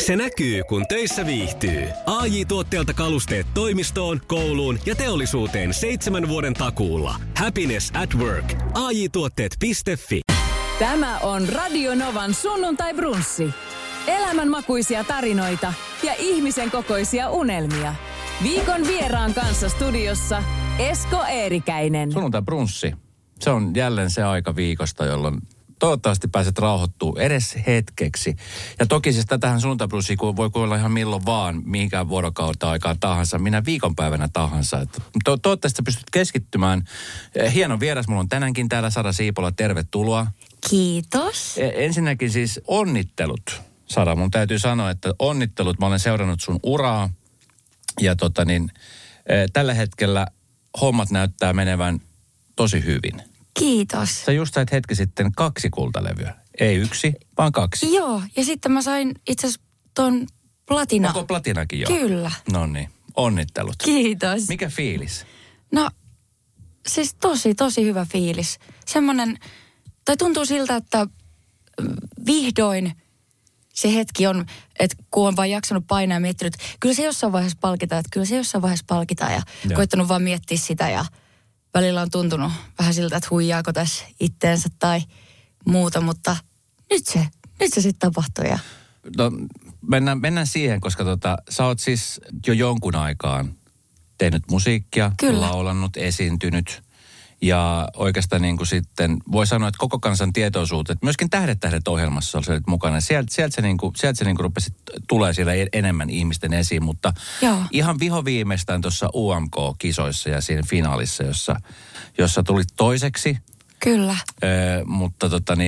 Se näkyy, kun töissä viihtyy. AJ Tuotteelta kalusteet toimistoon, kouluun ja teollisuuteen 7 vuoden takuulla. Happiness at work. AJ-tuotteet.fi. Tämä on Radio Novan sunnuntai-brunssi. Elämänmakuisia tarinoita ja ihmisen kokoisia unelmia. Viikon vieraan kanssa studiossa Esko Eerikäinen. Sunnuntai-brunssi. Se on jälleen se aika viikosta, jolloin toivottavasti pääset rauhoittumaan edes hetkeksi. Ja toki siis tätähän sunnuntai-brunssia voi kuulla ihan milloin vaan, mihinkään vuorokautta aikaan tahansa, minä viikonpäivänä tahansa. Toivottavasti pystyt keskittymään. Hieno vieras, mulla on tänäänkin täällä Sara Siipola, tervetuloa. Kiitos. Ensinnäkin siis onnittelut, Sara. Mun täytyy sanoa, että onnittelut. Mä olen seurannut sun uraa ja tällä hetkellä hommat näyttää menevän tosi hyvin. Kiitos. Sä just sait hetki sitten 2 kultalevyä. Ei 1, vaan 2. Joo, ja sitten mä sain itse asiassa ton platina. Onko platinakin jo? Kyllä. No niin, onnittelut. Kiitos. Mikä fiilis? No, siis tosi hyvä fiilis. Semmoinen, tai tuntuu siltä, että vihdoin se hetki on, että kun on vaan jaksanut painaa ja miettinyt, että kyllä se jossain vaiheessa palkitaan. Ja koittanut vaan miettiä sitä ja välillä on tuntunut vähän siltä, että huijaako tässä itteensä tai muuta, mutta nyt se sitten tapahtui. Ja... No, mennään siihen, koska sä oot siis jo jonkun aikaan tehnyt musiikkia, Kyllä. laulannut, esiintynyt. Ja oikeastaan niin kuin sitten voi sanoa, että koko kansan tietoisuutet, myöskin Tähdet ohjelmassa olet mukana. Sieltä se niin kuin rupesi tulee siellä enemmän ihmisten esiin, mutta Joo. ihan vihoviimeistään tuossa UMK-kisoissa ja siinä finaalissa, jossa tulit toiseksi. Kyllä. Mutta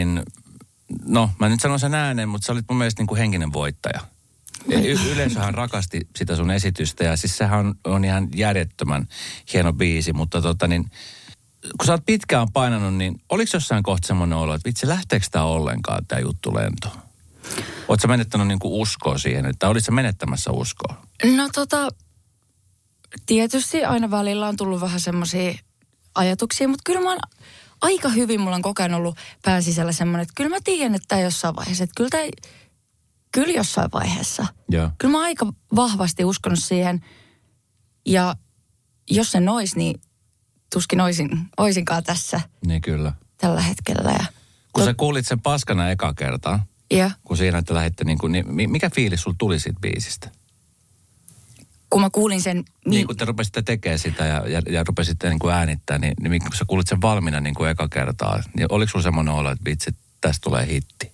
mä nyt sanon sen ääneen, mutta sä olit mun mielestä niin kuin henkinen voittaja. Yleisöhän rakasti sitä sun esitystä ja siis sehän on ihan järjettömän hieno biisi, mutta kun sä oot pitkään painanut, niin oliko jossain kohta semmoinen olo, että vitsi, lähteekö tää ollenkaan tää juttu lentoon? Oot sä menettänyt niinku uskoa siihen, että olit sä menettämässä uskoa? No tietysti aina välillä on tullut vähän semmoisia ajatuksia, mutta kyllä mä oon aika hyvin, mulla on koko ajan ollut pään sisällä semmoinen, että kyllä mä tiedän, että jossain vaiheessa, että kyllä jossain vaiheessa. Joo. Kyllä mä oon aika vahvasti uskonut siihen ja jos se nois, niin tuskin oisinkaan tässä. Niin kyllä. Tällä hetkellä. Ja kun sä kuulit sen paskana eka kertaa, kun siinä te lähditte niin mikä fiilis sulla tuli siitä biisistä? Kun mä kuulin sen... Niin kun te rupesitte tekemään sitä ja rupesitte niin kuin äänittää, niin kun sä kuulit sen valmiina niin kuin eka kertaa, niin oliko sulla semmoinen olo, että vitsi, tästä tulee hitti?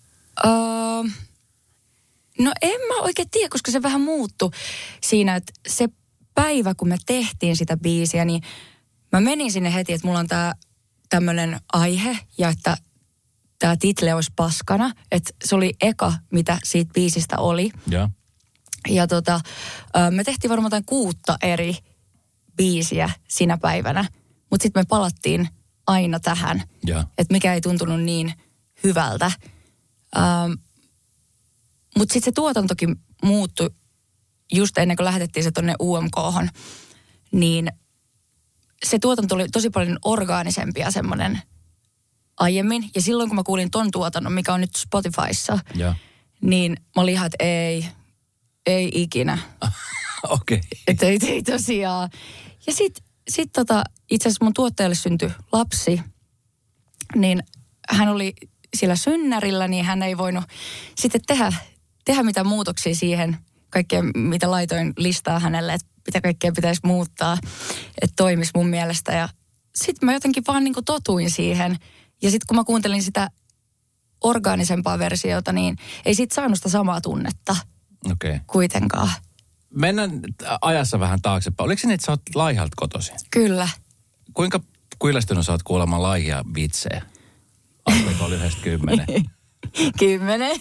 No en mä oikein tiedä, koska se vähän muuttui siinä, että se päivä, kun me tehtiin sitä biisiä, niin mä menin sinne heti, että mulla on tämmöinen aihe ja että tämä title olisi paskana. Että se oli eka, mitä siitä biisistä oli. Ja me tehtiin varmaan 6 eri biisiä sinä päivänä. Mutta sitten me palattiin aina tähän. Että mikä ei tuntunut niin hyvältä. Mutta sitten se tuotantokin muuttui just ennen kuin lähetettiin se tonne UMK:hon. Niin se tuotanto oli tosi paljon orgaanisempia semmoinen aiemmin. Ja silloin, kun mä kuulin ton tuotannon, mikä on nyt Spotifyssa, niin mä olin ihan, että ei ikinä. Okei. Että ei tosiaan. Ja sit itse asiassa mun tuottajalle syntyi lapsi, niin hän oli siellä synnärillä, niin hän ei voinut sitten tehdä mitään muutoksia siihen kaikkea, mitä laitoin listaa hänelle, että mitä kaikkea pitäisi muuttaa, että toimisi mun mielestä. Ja sitten mä jotenkin vaan niin kuin totuin siihen. Ja sitten kun mä kuuntelin sitä orgaanisempaa versiota, niin ei siitä saanut sitä samaa tunnetta kuitenkaan. Mennään ajassa vähän taaksepäin. Oliko se niin, että sä oot Laihalta kotoisin? Kyllä. Kuinka kyllästynyt sä oot kuulemaan laihia vitsejä? Asteiko oli 1-10? 10.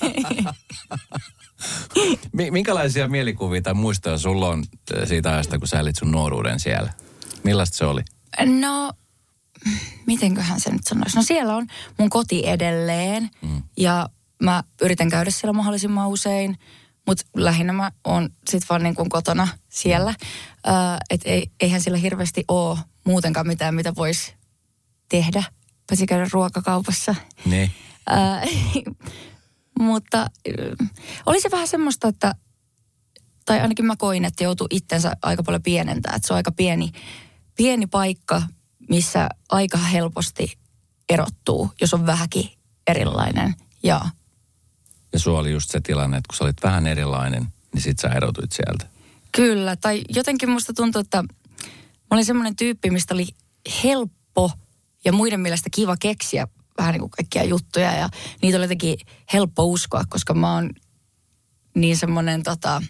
Minkälaisia mielikuvia tai muistoja sulla on siitä ajasta, kun sä elit sun nuoruuden siellä? Millaista se oli? No, mitenköhän se nyt sanoisi? No siellä on mun koti edelleen ja mä yritän käydä siellä mahdollisimman usein, mutta lähinnä mä oon sit vaan niin kuin kotona siellä. Että eihän siellä hirveästi ole muutenkaan mitään, mitä voisi tehdä, paitsi käydä ruokakaupassa. Niin. Mutta oli se vähän semmoista, että, tai ainakin mä koin, että joutui itsensä aika paljon pienentää. Että se on aika pieni paikka, missä aika helposti erottuu, jos on vähänkin erilainen. Ja sulla oli just se tilanne, että kun sä olit vähän erilainen, niin sit sä erotuit sieltä. Kyllä, tai jotenkin musta tuntui, että mä olin semmoinen tyyppi, mistä oli helppo ja muiden mielestä kiva keksiä vähän niin kuin kaikkia juttuja. Ja niitä oli jotenkin helppo uskoa, koska mä oon niin semmoinen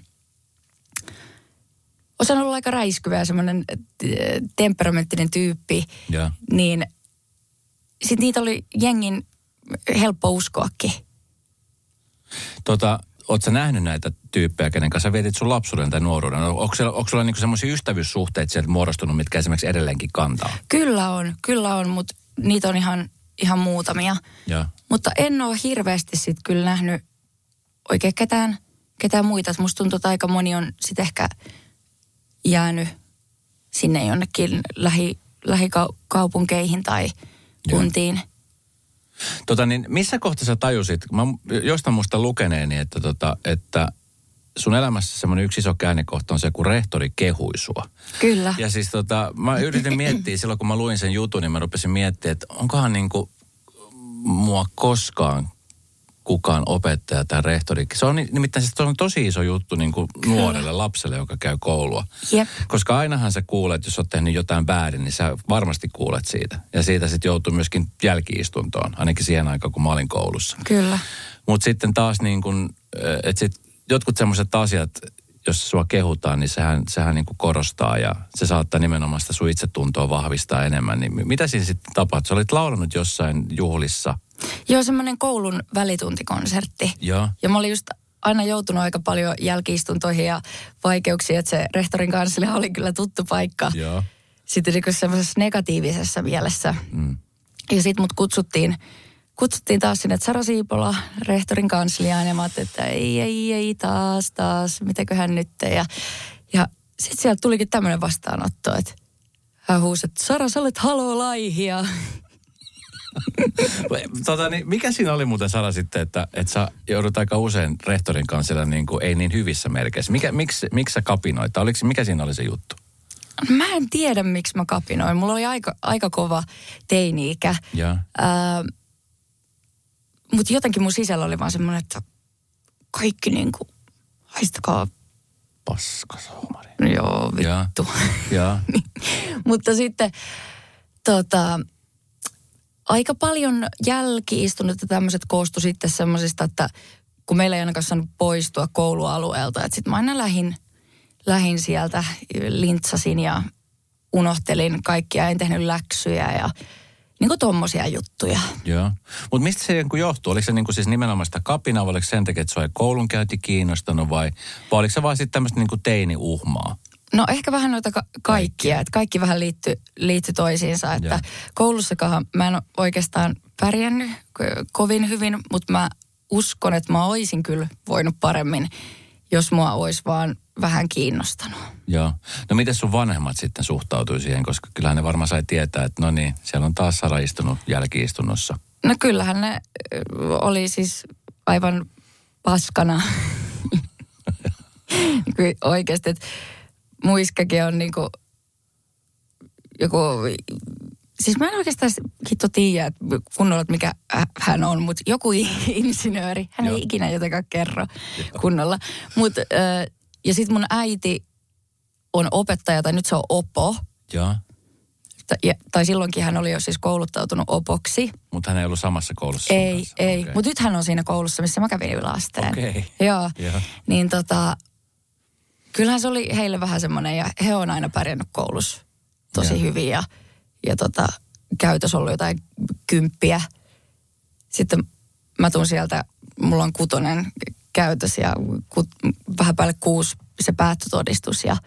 osaan olla aika räiskyvä ja semmoinen temperamenttinen tyyppi. Ja. Niin sit niitä oli jengin helppo uskoakin. Ootko sä nähnyt näitä tyyppejä, kenen kanssa sä vietit sun lapsuuden tai nuoruuden? Onko sulla niinku semmoisia ystävyyssuhteita sieltä muodostunut, mitkä esimerkiksi edelleenkin kantaa? Kyllä on, mutta niitä on ihan muutamia. Ja. Mutta en ole hirveästi sit kyllä nähnyt oikein ketään muita. Et musta tuntuu, että aika moni on sit ehkä jäänyt sinne jonnekin lähikaupunkeihin tai kuntiin. Niin missä kohtaa sä tajusit, mä jostain muista lukeneeni, että sun elämässä semmoinen yksi iso käännekohta on se, kun rehtori kehui sua. Kyllä. Ja siis mä yritin miettiä, silloin kun mä luin sen jutun, niin mä rupesin miettimään, että onkohan niinku mua koskaan kukaan opettaja tai rehtori. Se on nimittäin se on tosi iso juttu niin kuin nuorelle lapselle, joka käy koulua. Jep. Koska ainahan sä kuulet, jos oot tehnyt jotain väärin, niin sä varmasti kuulet siitä. Ja siitä sitten joutuu myöskin jälki-istuntoon, ainakin siihen aikaan, kun mä olin koulussa. Kyllä. Mutta sitten taas niin kuin, että sit jotkut semmoiset asiat, jos sua kehutaan, niin sehän niin kuin korostaa ja se saattaa nimenomaan sitä sun itsetuntoa vahvistaa enemmän. Niin mitä siinä sitten tapahtui? Sä olit laulanut jossain juhlissa. Joo, semmoinen koulun välituntikonsertti. Joo. Ja mä olin just aina joutunut aika paljon jälki-istuntoihin ja vaikeuksiin, että se rehtorin kanslia oli kyllä tuttu paikka. Joo. Sitten niin semmoisessa negatiivisessa mielessä. Mm. Ja sitten mut kutsuttiin taas sinne, että Sara Siipola, rehtorin kansliaan, ja mä ajattelin, että ei, taas, mitäköhän nyt. Ja sitten sieltä tulikin tämmöinen vastaanotto, että hän huusi, että Sara, sä olet haloolaihia. Niin mikä siinä oli muuten, Sara, sitten, että sä joudut aika usein rehtorin kansliaan niin kuin ei niin hyvissä merkeissä. Miksi sä kapinoit? Mikä siinä oli se juttu? Mä en tiedä, miksi mä kapinoin. Mulla oli aika kova teini-ikä. Mutta jotenkin mun sisällä oli vaan semmoinen, että kaikki niinku, haistakaa. Paskasoomari. Joo, vittu. Ja. Mutta sitten aika paljon jälki-istunut ja tämmöiset koostu sitten semmoisista, että kun meillä ei ainakaan saanut poistua koulualueelta, että sitten mä aina lähin sieltä, lintsasin ja unohtelin kaikkia, en tehnyt läksyjä ja niin kuin tommosia juttuja. Joo. Mutta mistä se johtuu? Oliko se niin kuin siis nimenomaan sitä kapinaa, vai oliko sen takia, että sua ei koulunkäynti kiinnostanut, vai oliko se vaan sitten tämmöistä niin kuin teini-uhmaa? No ehkä vähän noita kaikkia, että kaikki vähän liittyy toisiinsa, että koulussakaan mä en ole oikeastaan pärjännyt kovin hyvin, mutta mä uskon, että mä oisin kyllä voinut paremmin, jos mua olisi vaan vähän kiinnostanut. Joo. No miten sun vanhemmat sitten suhtautui siihen, koska kyllähän ne varmaan sai tietää, että no niin, siellä on taas Sara istunut jälki-istunnossa. No kyllähän ne oli siis aivan paskana. Oikeasti, että muiskakin on niinku joku, siis mä en oikeastaan hitto tiedä kunnolla, että mikä hän on, mutta joku insinööri, hän ei ikinä jotenkaan kerro kunnolla. Ja sitten mun äiti on opettaja, tai nyt se on opo. Joo. Tai silloinkin hän oli jo siis kouluttautunut opoksi. Mutta hän ei ollut samassa koulussa. Ei. Okay. Mutta nyt hän on siinä koulussa, missä mä kävin yläasteen. Okei. Okay. Joo. Niin kyllähän se oli heille vähän semmoinen, ja he on aina pärjännyt koulussa tosi hyvin. Ja käytös ollut jotain 10. Sitten mä tuun sieltä, mulla on 6 käytös ja vähän päälle 6 se päättötodistus. Ja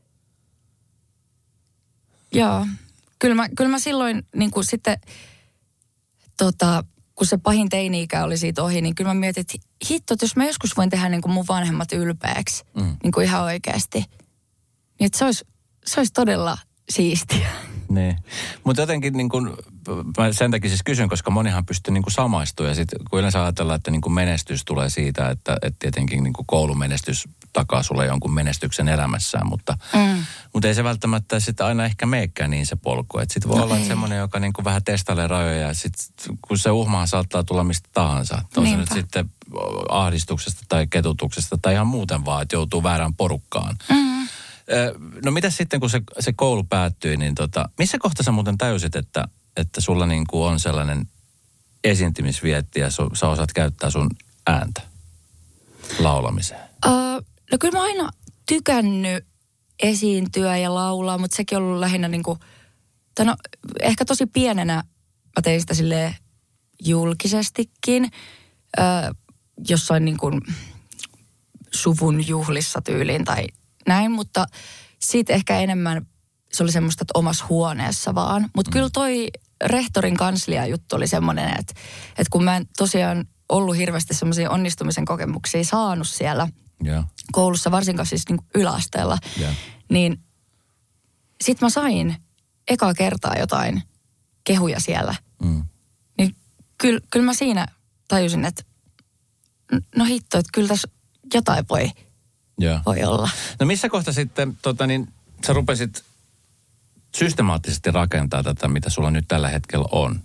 joo, kyllä mä silloin niin kuin sitten, kun se pahin teini-ikä oli siitä ohi, niin kyllä mä mietin, että hitto, että jos mä joskus voin tehdä niin kuin mun vanhemmat ylpeäksi, niin kuin ihan oikeasti, niin että se olisi todella siistiä. Niin. Mutta jotenkin niin kun, mä sen takia siis kysyn, koska monihan pystyy niin samaistumaan. Ja sitten kun yleensä ajatellaan, että niin menestys tulee siitä, että tietenkin niin koulumenestys takaa sulle jonkun menestyksen elämässään. Mutta ei se välttämättä sitten aina ehkä meekään niin se polku. Että sitten voi olla semmoinen, joka niin vähän testailee rajoja. Ja sitten kun se uhmahan saattaa tulla mistä tahansa. On se nyt sitten ahdistuksesta tai ketutuksesta tai ihan muuten vaan, että joutuu väärään porukkaan. No mitä sitten, kun se koulu päättyi, niin missä kohtaa sä muuten tajusit, että sulla niin kuin on sellainen esiintymisvietti ja sä osaat käyttää sun ääntä laulamiseen? No kyllä mä oon aina tykännyt esiintyä ja laulaa, mutta sekin on ollut lähinnä niin kuin, ehkä tosi pienenä mä tein sitä silleen julkisestikin, jossain niin kuin suvun juhlissa tyyliin tai näin, mutta siitä ehkä enemmän se oli semmoista, että omassa huoneessa vaan. Mutta kyllä toi rehtorin kanslia-juttu oli semmoinen, että kun mä en tosiaan ollut hirveästi semmoisia onnistumisen kokemuksia saanut siellä koulussa, varsinkaan siis niin kuin yläasteella, niin sit mä sain ekaa kertaa jotain kehuja siellä. Niin kyllä mä siinä tajusin, että no hitto, että kyllä tässä jotain voi olla. No missä kohta sitten sä rupesit systemaattisesti rakentaa tätä, mitä sulla nyt tällä hetkellä on?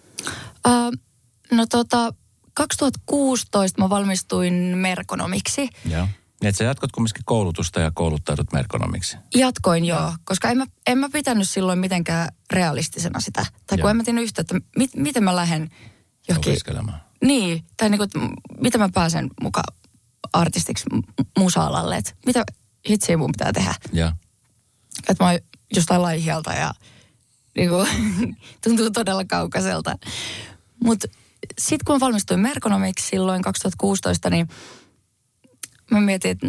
2016 mä valmistuin merkonomiksi. Joo. Että sä jatkot kumminkin koulutusta ja kouluttaudut merkonomiksi. Jatkoin joo, koska en mä pitänyt silloin mitenkään realistisena sitä. Tai kun en mä tiennyt yhtä, että miten mä lähden johonkin. Opiskelemaan. Niin, tai niin kuin, että miten mä pääsen mukaan artistiksi musa-alalle, että mitä hitsiä mun pitää tehdä. Joo. Että mä oon jostain Laihialta ja niin kuin, tuntuu todella kaukaiselta. Mutta sitten kun mä valmistuin merkonomiksi silloin 2016, niin mä mietin, että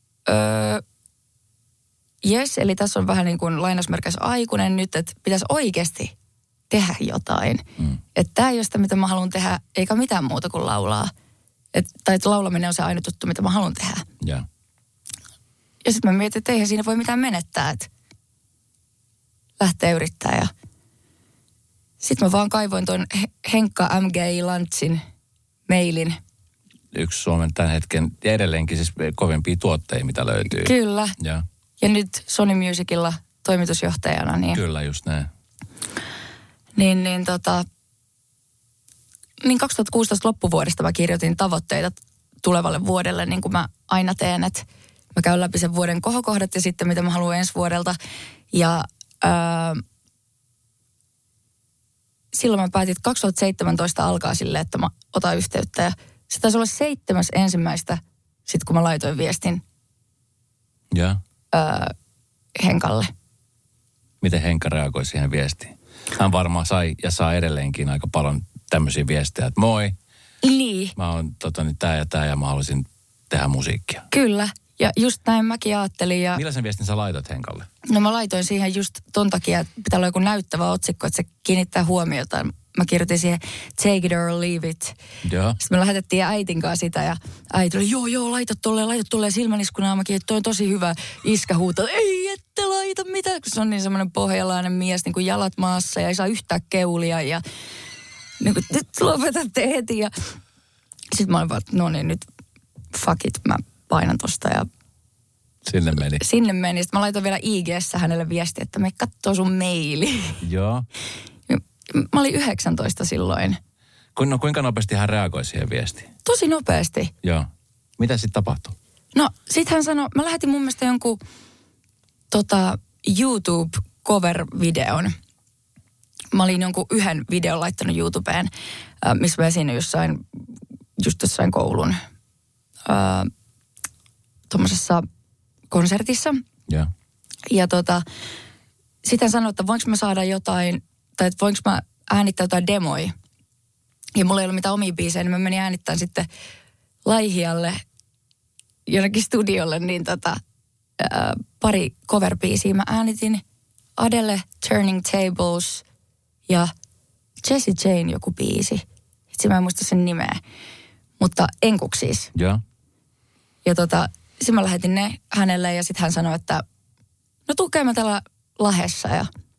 eli tässä on vähän niin kuin lainausmerkeissä aikuinen nyt, että pitäisi oikeasti tehdä jotain. Että tämä ei ole sitä, mitä mä haluan tehdä, eikä mitään muuta kuin laulaa. Tai että laulaminen on se aina tuttu, mitä mä haluan tehdä. Yeah. Ja sitten mä mietin, että eihän siinä voi mitään menettää, että lähtee yrittää. Ja sitten mä vaan kaivoin tuon Henkka M.G. Lantsin mailin. Yksi Suomen tämän hetken ja edelleenkin siis kovimpia tuotteita, mitä löytyy. Kyllä. Yeah. Ja nyt Sony Musicilla toimitusjohtajana. Niin, kyllä, just näin. Niin 2016 loppuvuodesta mä kirjoitin tavoitteita tulevalle vuodelle, niin kuin mä aina teen, että mä käyn läpi sen vuoden kohokohdat ja sitten mitä mä haluan ensi vuodelta. Ja silloin mä päätin, että 2017 alkaa silleen, että mä otan yhteyttä. Ja se taisi olla 7.1. sit kun mä laitoin viestin Henkalle. Miten Henkka reagoi siihen viestiin? Hän varmaan sai ja saa edelleenkin aika paljon tämmöisiä viestejä, että moi. Niin. Mä oon tää ja mä haluaisin tehdä musiikkia. Kyllä. Ja just näin mäkin ajattelin. Ja millaisen viestin sä laitat Henkalle? No mä laitoin siihen just ton takia, että pitää olla joku näyttävä otsikko, että se kiinnittää huomiota. Mä kirjoitin siihen take it or leave it. Joo. Sitten me lähetettiin äitin kanssa sitä ja äiti oli joo, laita tolleen silmäniskunaan. Mäkin, että toi on tosi hyvä iskähuuto. Ei, ette laita mitään, kun se on niin semmoinen pohjalainen mies, niin kuin jalat maassa ja ei saa yhtään keulia ja niin kuin, nyt lopetatte heti. Ja sitten mä olin vaan, että no niin, nyt fuck it, mä painan tosta ja sinne meni. Sitten mä laitoin vielä IG:ssä hänelle viestiä, että me kattoo sun maili. Joo. Mä olin 19 silloin. No kuinka nopeasti hän reagoi siihen viestiin? Tosi nopeasti. Joo. Mitä sitten tapahtui? No sit hän sanoi, mä lähetin mun mielestä jonkun YouTube-cover-videon. Mä olin jonkun yhden videon laittanut YouTubeen, missä mä esiinnyin jossain koulun tuommoisessa konsertissa. Yeah. Ja sitten sanoi, että voinko mä saada jotain, tai että voinko mä äänittää jotain demoja. Ja mulla ei ollut mitään omia biisejä, niin mä menin äänittämään sitten Laihialle jonnekin studiolle, niin pari cover-biisiä. Mä äänitin Adele, Turning Tables ja Jessie Jane joku biisi. Itse mä en muista sen nimeä, mutta enkuksi siis. Joo. Ja sitten mä lähetin ne hänelle ja sitten hän sanoi, että no tuu käymään täällä Lahdessa. Ja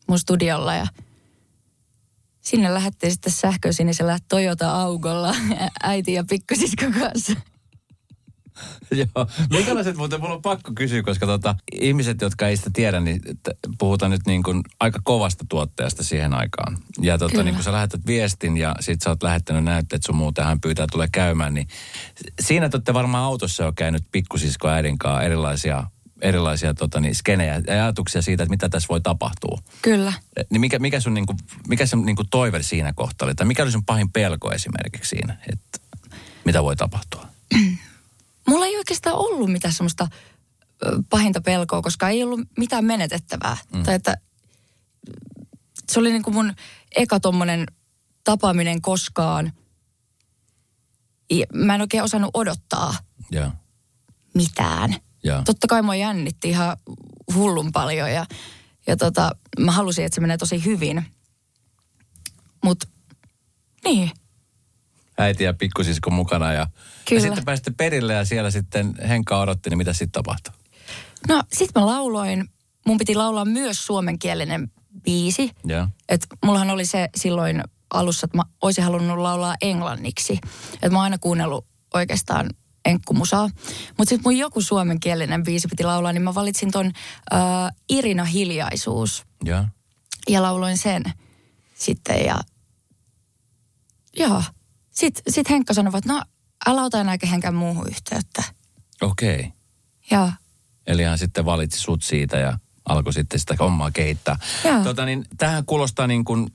mun studiolla ja sinne lähdettiin sitten sähkösinisellä Toyota-aukolla äiti ja pikkusiskon kanssa. Joo. Minkälaiset, muuten mulla on pakko kysyä, koska ihmiset, jotka ei sitä tiedä, niin puhutaan nyt niin kuin aika kovasta tuotteesta siihen aikaan. Ja niin kun sä lähetät viestin ja sit sä oot lähettänyt näytteet sun muuta ja hän pyytää tulee käymään, niin siinä te olette varmaan autossa jo käynyt pikkusisko äidin kanssa erilaisia skenejä ja ajatuksia siitä, että mitä tässä voi tapahtua. Kyllä. Niin mikä sun toive siinä kohtaa oli? Tai mikä oli sun pahin pelko esimerkiksi siinä, että mitä voi tapahtua? Mulla ei oikeastaan ollut mitään semmoista pahinta pelkoa, koska ei ollut mitään menetettävää. Tai että se oli niin kuin mun eka tommonen tapaaminen koskaan. Mä en oikein osannut odottaa mitään. Ja. Totta kai mua jännitti ihan hullun paljon ja mä halusin, että se menee tosi hyvin. Mut niin. Äiti ja pikkusisko mukana ja sitten pääsitte perille ja siellä sitten Henkka odotti, niin mitä sitten tapahtui? No sit mä lauloin, mun piti laulaa myös suomenkielinen biisi. Yeah. Että mullahan oli se silloin alussa, että mä olisin halunnut laulaa englanniksi. Että mä oon aina kuunnellut oikeastaan enkkumusaa. Mutta sitten mun joku suomenkielinen biisi piti laulaa, niin mä valitsin ton Irina Hiljaisuus. Yeah. Ja lauloin sen sitten ja Sitten Henkka sanoi, että no älä ota enää kehenkään muuhun yhteyttä. Okei. Okay. Joo. Eli hän sitten valitsi sut siitä ja alkoi sitten sitä hommaa kehittää. Tämähän kuulostaa niin kuin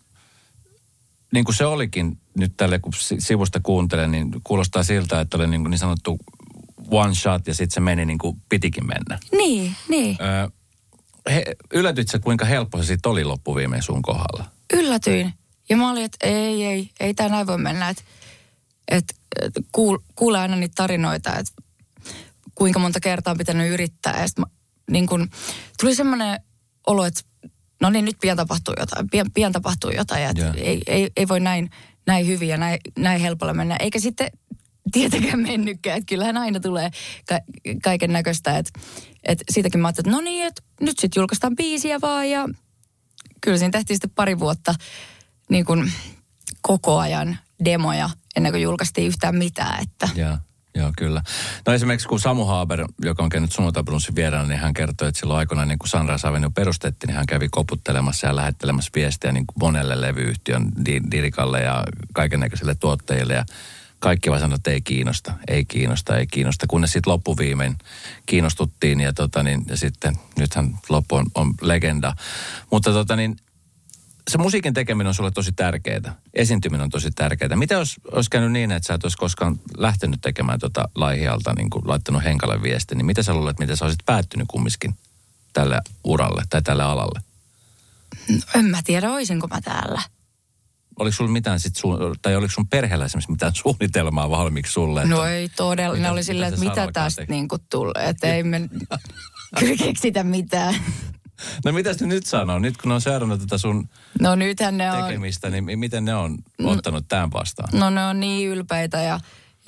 se olikin nyt tälle, kun sivusta kuuntelen, niin kuulostaa siltä, että oli niin sanottu one shot ja sitten se meni niin kuin pitikin mennä. Niin. Yllätytkö, kuinka helppo se sitten oli loppuviimein sun kohdalla? Yllätyin. Ja mä olin, että ei tää näin voi mennä, että kuulee aina niitä tarinoita, että kuinka monta kertaa on pitänyt yrittää. Ja sitten niin kun, tuli semmoinen olo, että no niin, nyt pian tapahtuu jotain. Ja ei voi näin hyvin ja näin helpolla mennä. Eikä sitten tietenkään mennytkään, että kyllähän aina tulee kaiken näköistä. Että siitäkin mä ajattelin, että no niin, että nyt sitten julkaistaan biisiä vaan. Ja kyllä siinä tehtiin sitten 2 vuotta niin kuin koko ajan demoja ennen kuin julkaistiin yhtään mitään. Että. Joo, kyllä. No esimerkiksi kun Samu Haaber, joka on käynyt Sunnuntai-Brunssin vieraana, niin hän kertoi, että silloin aikoinaan niin kun Sunrise Avenue perustettiin, niin hän kävi koputtelemassa ja lähettelemässä viestiä niin kuin monelle levyyhtiön Dirikalle ja kaikennäköisille tuottajille. Ja kaikki vaan sanoi, että ei kiinnosta. Kunnes sitten loppuviimein kiinnostuttiin ja sitten nythän loppu on legenda. Mutta se musiikin tekeminen on sulle tosi tärkeää. Esiintyminen on tosi tärkeää. Mitä olisi käynyt niin, että sä et olisi koskaan lähtenyt tekemään Laihialta, niin kuin laittanut Henkalle viestin, niin mitä sä luulet, miten sä olisit päättynyt kumminkin tälle uralle tai tälle alalle? No, en mä tiedä, olisinko mä täällä. Oliko sulla mitään tai oliko sun perheellä esimerkiksi mitään suunnitelmaa valmiiksi sulle? No ei todella. Ne oli silleen, että mitä tästä niin kuin tulee. Että ei me kyllä keksitä mitään. No mitäs ne nyt sanoo? Nyt kun ne on seurannut tätä sun tekemistä, niin miten ne on ottanut tämän vastaan? No ne on niin ylpeitä ja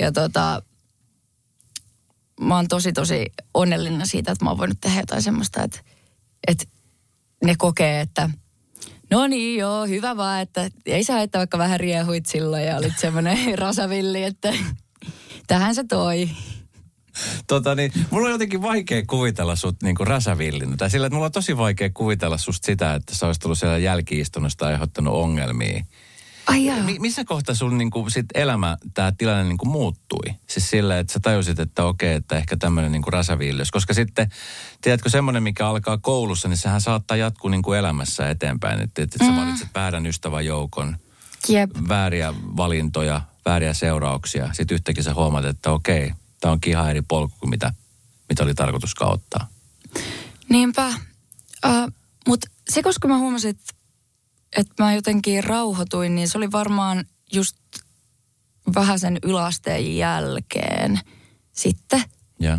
mä oon tosi onnellinen siitä, että mä oon voinut tehdä jotain semmoista, että ne kokee, että no niin joo, hyvä vaan, että ei sä että vaikka vähän riehuit silloin ja olit semmoinen rasavilli, että tähän se toi. Mulla on jotenkin vaikea kuvitella sut niinku rasavillinä. Tai sillä, että mulla on tosi vaikea kuvitella susta sitä, että sä olisit tullut siellä jälki-istunnosta ja aiheuttanut ongelmia. Ai jaa. Missä kohtaa sun niinku sit elämä, tää tilanne niinku muuttui? Siis sillä, että sä tajusit, että okei, että ehkä tämmöinen niinku rasavilliys. Koska sitten, tiedätkö, semmoinen, mikä alkaa koulussa, niin sehän saattaa jatkuu niinku elämässä eteenpäin. Että sä valitset väärän ystävän joukon, vääriä valintoja, vääriä seurauksia. Sitten yhtäkkiä sä huomaat, että okei, tämä onkin ihan eri polku kuin mitä oli tarkoitus ottaa. Niinpä. Mutta se, koska mä huomasin, että mä jotenkin rauhoituin, niin se oli varmaan just vähän sen yläasteen jälkeen sitten. Ja.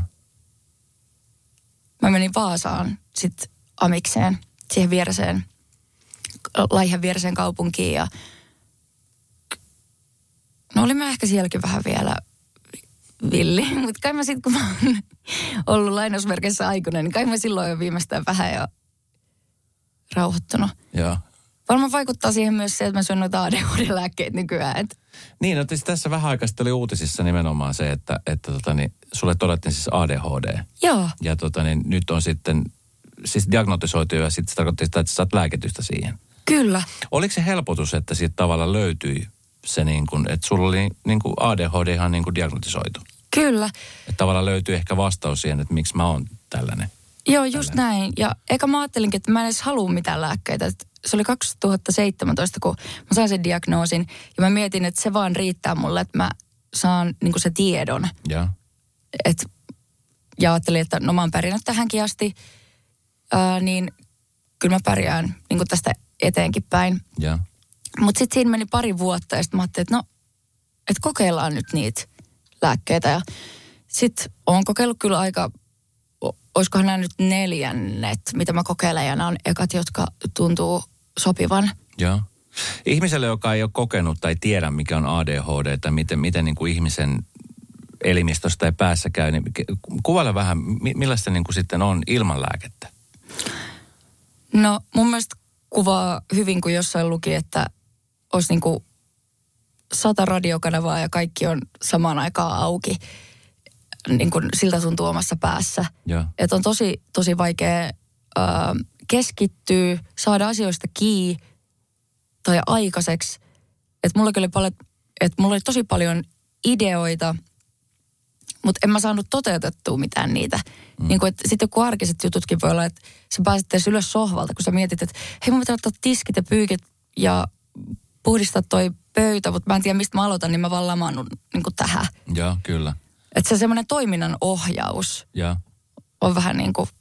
Mä menin Vaasaan sitten amikseen, siihen viereseen, Laihan viereseen kaupunkiin. Ja no olin mä ehkä sielläkin vähän vielä villi, mutta kai mä sitten, kun mä oon ollut lainausmerkeissä aikuinen, niin kai mä silloin jo viimeistään vähän jo rauhoittunut. Joo. Varmaan vaikuttaa siihen myös se, että mä syön noita ADHD-lääkkeitä nykyään. Niin, no tässä vähän aikaa sitten oli uutisissa nimenomaan se, että sulle todettiin siis ADHD. Joo. Ja nyt on sitten siis diagnostisoitu ja sitten se tarkoitti sitä, että sä saat lääkitystä siihen. Kyllä. Oliko se helpotus, että siitä tavallaan löytyi se niin kuin, että sulla oli niin kuin ADHD ihan niin kuin diagnostisoitu? Kyllä. Että tavallaan löytyi ehkä vastaus siihen, että miksi mä oon tällainen. Joo, just näin. Ja eikä mä ajattelinkin, että mä en edes halua mitään lääkkeitä. Se oli 2017, kun mä sain sen diagnoosin. Ja mä mietin, että se vaan riittää mulle, että mä saan niin kuin se tiedon. Ja ajattelin, että no mä oon pärjännyt tähänkin asti. Niin kyllä mä pärjään niin kuin tästä eteenkin päin. Ja. Mutta sitten siinä meni pari vuotta ja sitten mä ajattelin, että no, että kokeillaan nyt niitä lääkkeitä. Ja sitten oon kokeillut kyllä aika, olisikohan nämä nyt 4, mitä mä kokeilen, ja nämä on ekat, jotka tuntuu sopivan. Joo. Ihmiselle, joka ei ole kokenut tai tiedä, mikä on ADHD tai miten niin kuin ihmisen elimistöstä tai päässä käy, niin kuvaile vähän, millaista niin kuin sitten on ilman lääkettä? No mun mielestä kuvaa hyvin, kun jossain luki, että olisi niin kuin 100 radiokanavaa ja kaikki on samaan aikaan auki. Niin kuin siltä tuntuu omassa päässä. Että on tosi vaikea keskittyä, saada asioista kiinni tai aikaiseksi. Että mulla oli tosi paljon ideoita, mutta en mä saanut toteutettua mitään niitä. Niin kuin, että sitten joku arkiset jututkin voi olla, että sä pääset edes ylös sohvalta, kun sä mietit, että hei, mun pitää ottaa tiskit ja pyykit ja puhdistaa toi pöytä, mutta mä en tiedä, mistä mä aloitan, niin mä vaan lamaannut niin kuin tähän. Joo, kyllä. Että se semmoinen toiminnan ohjaus on vähän niin kuin...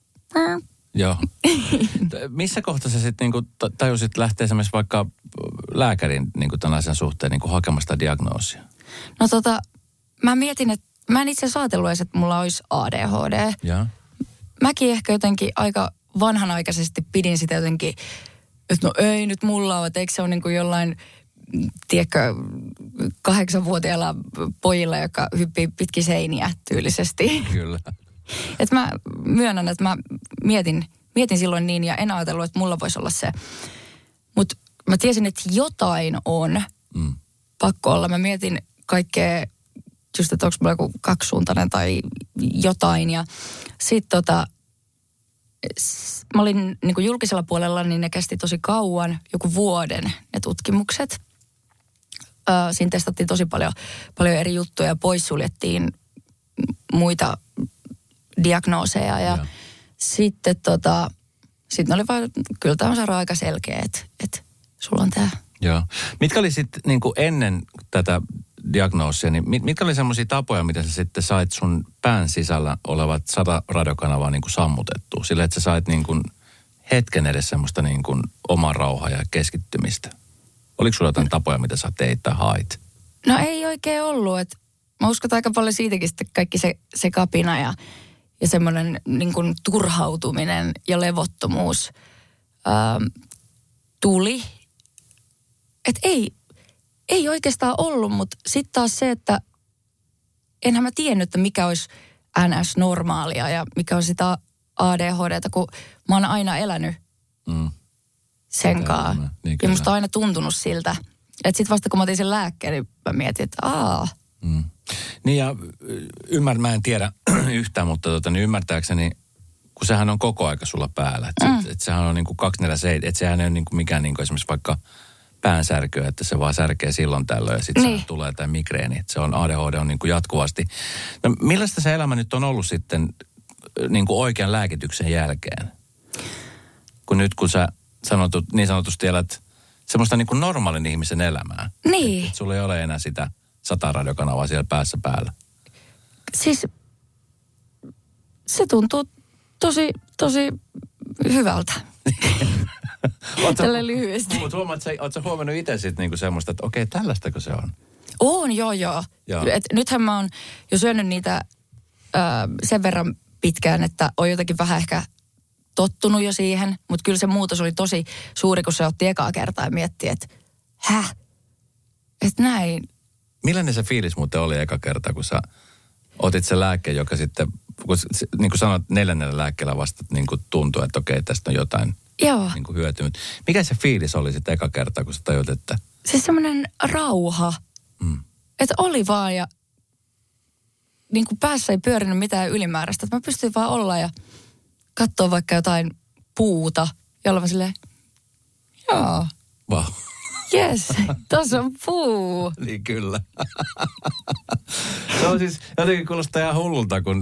Joo. Missä kohtaa sä sitten niinku tajusit lähteä esimerkiksi vaikka lääkärin niinku tämän asian suhteen niinku hakemasta diagnoosia? No mä mietin, että mä en itse asiassa ajatellut edes, että mulla olisi ADHD. Ja. Mäkin ehkä jotenkin aika vanhanaikaisesti pidin sitä jotenkin, että no ei nyt mulla ole, että eikö se ole niin kuin jollain, tiedätkö, 8-vuotiailla pojilla, jotka hyppii pitkin seiniä tyylisesti. Kyllä. Että mä myönnän, että mä mietin silloin niin ja en ajatellut, että mulla voisi olla se. Mutta mä tiesin, että jotain on pakko olla. Mä mietin kaikkea, just että onko mulla joku kaksisuuntainen tai jotain. Ja sitten mä olin niin kuin julkisella puolella, niin ne kesti tosi kauan, joku vuoden ne tutkimukset. Siinä testattiin tosi paljon eri juttuja ja poissuljettiin muita diagnooseja. Ja sitten sitten oli vaan, kyllä tämä on saada aika selkeä, että sulla on tämä. Joo. Mitkä oli sitten niin kuin ennen tätä diagnoosia, niin mitkä oli semmoisia tapoja, mitä sä sitten sait sun pään sisällä olevat 100 radiokanavaa niin kuin sammutettua? Sillä, että sä sait niin kuin hetken edes semmoista niin kuin oman rauhaa ja keskittymistä. Oliko sulla jotain tapoja, mitä sä teit tai hait? No ei oikein ollut. Että mä uskon aika paljon siitäkin sitten kaikki se kapina ja semmoinen niin kuin turhautuminen ja levottomuus tuli. Että ei oikeastaan ollut, mutta sitten taas se, että enhän mä tiennyt, että mikä olisi NS-normaalia ja mikä on sitä ADHDta, kun mä oon aina elänyt sen kanssa. Niin ja musta on aina tuntunut siltä. Että sitten vasta kun mä otin sen lääkkeen, niin mä mietin, että Niin ja mä en tiedä yhtään, mutta niin ymmärtääkseni, kun sehän on koko aika sulla päällä. Että sehän on niin kuin 247, että sehän ei ole niin kuin mikään niin kuin esimerkiksi vaikka päänsärkyä, että se vaan särkee silloin tällöin ja sitten tulee tämä migreeni. Että se on ADHD on niin kuin jatkuvasti. No, millaista se elämä nyt on ollut sitten niin kuin oikean lääkityksen jälkeen? Kun sä niin sanotusti elät semmoista niin kuin normaalin ihmisen elämää. Niin. Että sulla ei ole enää sitä 100 radiokanavaa siellä päässä päällä. Siis se tuntuu tosi hyvältä. Tällä lyhyesti. Mutta ootko huomannut itse sitten niinku semmoista, että okei, tällaistako se on? On, joo. Et nythän mä oon jo syönyt niitä sen verran pitkään, että on jotenkin vähän ehkä tottunut jo siihen. Mutta kyllä se muutos oli tosi suuri, kun se otti ekaa kertaa ja mietti, että että näin. Millainen se fiilis muuten oli eka kerta, kun sä otit sen lääkkeen, joka sitten, niin kuin sanoit, 4. lääkkeellä vasta niin kuin tuntui, että okei, tästä on Joo. niin kuin hyötynyt. Mikä se fiilis oli sitten eka kertaa, kun sä tajut, että... Se semmoinen rauha. Että oli vaan ja niin kuin päässä ei pyörinyt mitään ylimääräistä. Että mä pystyin vaan olla ja katsoa vaikka jotain puuta, jolla mä silleen, joo. Wow. Jes, tossa on puu. Niin kyllä. Se on siis jotenkin kuulostaa ihan hullulta, kun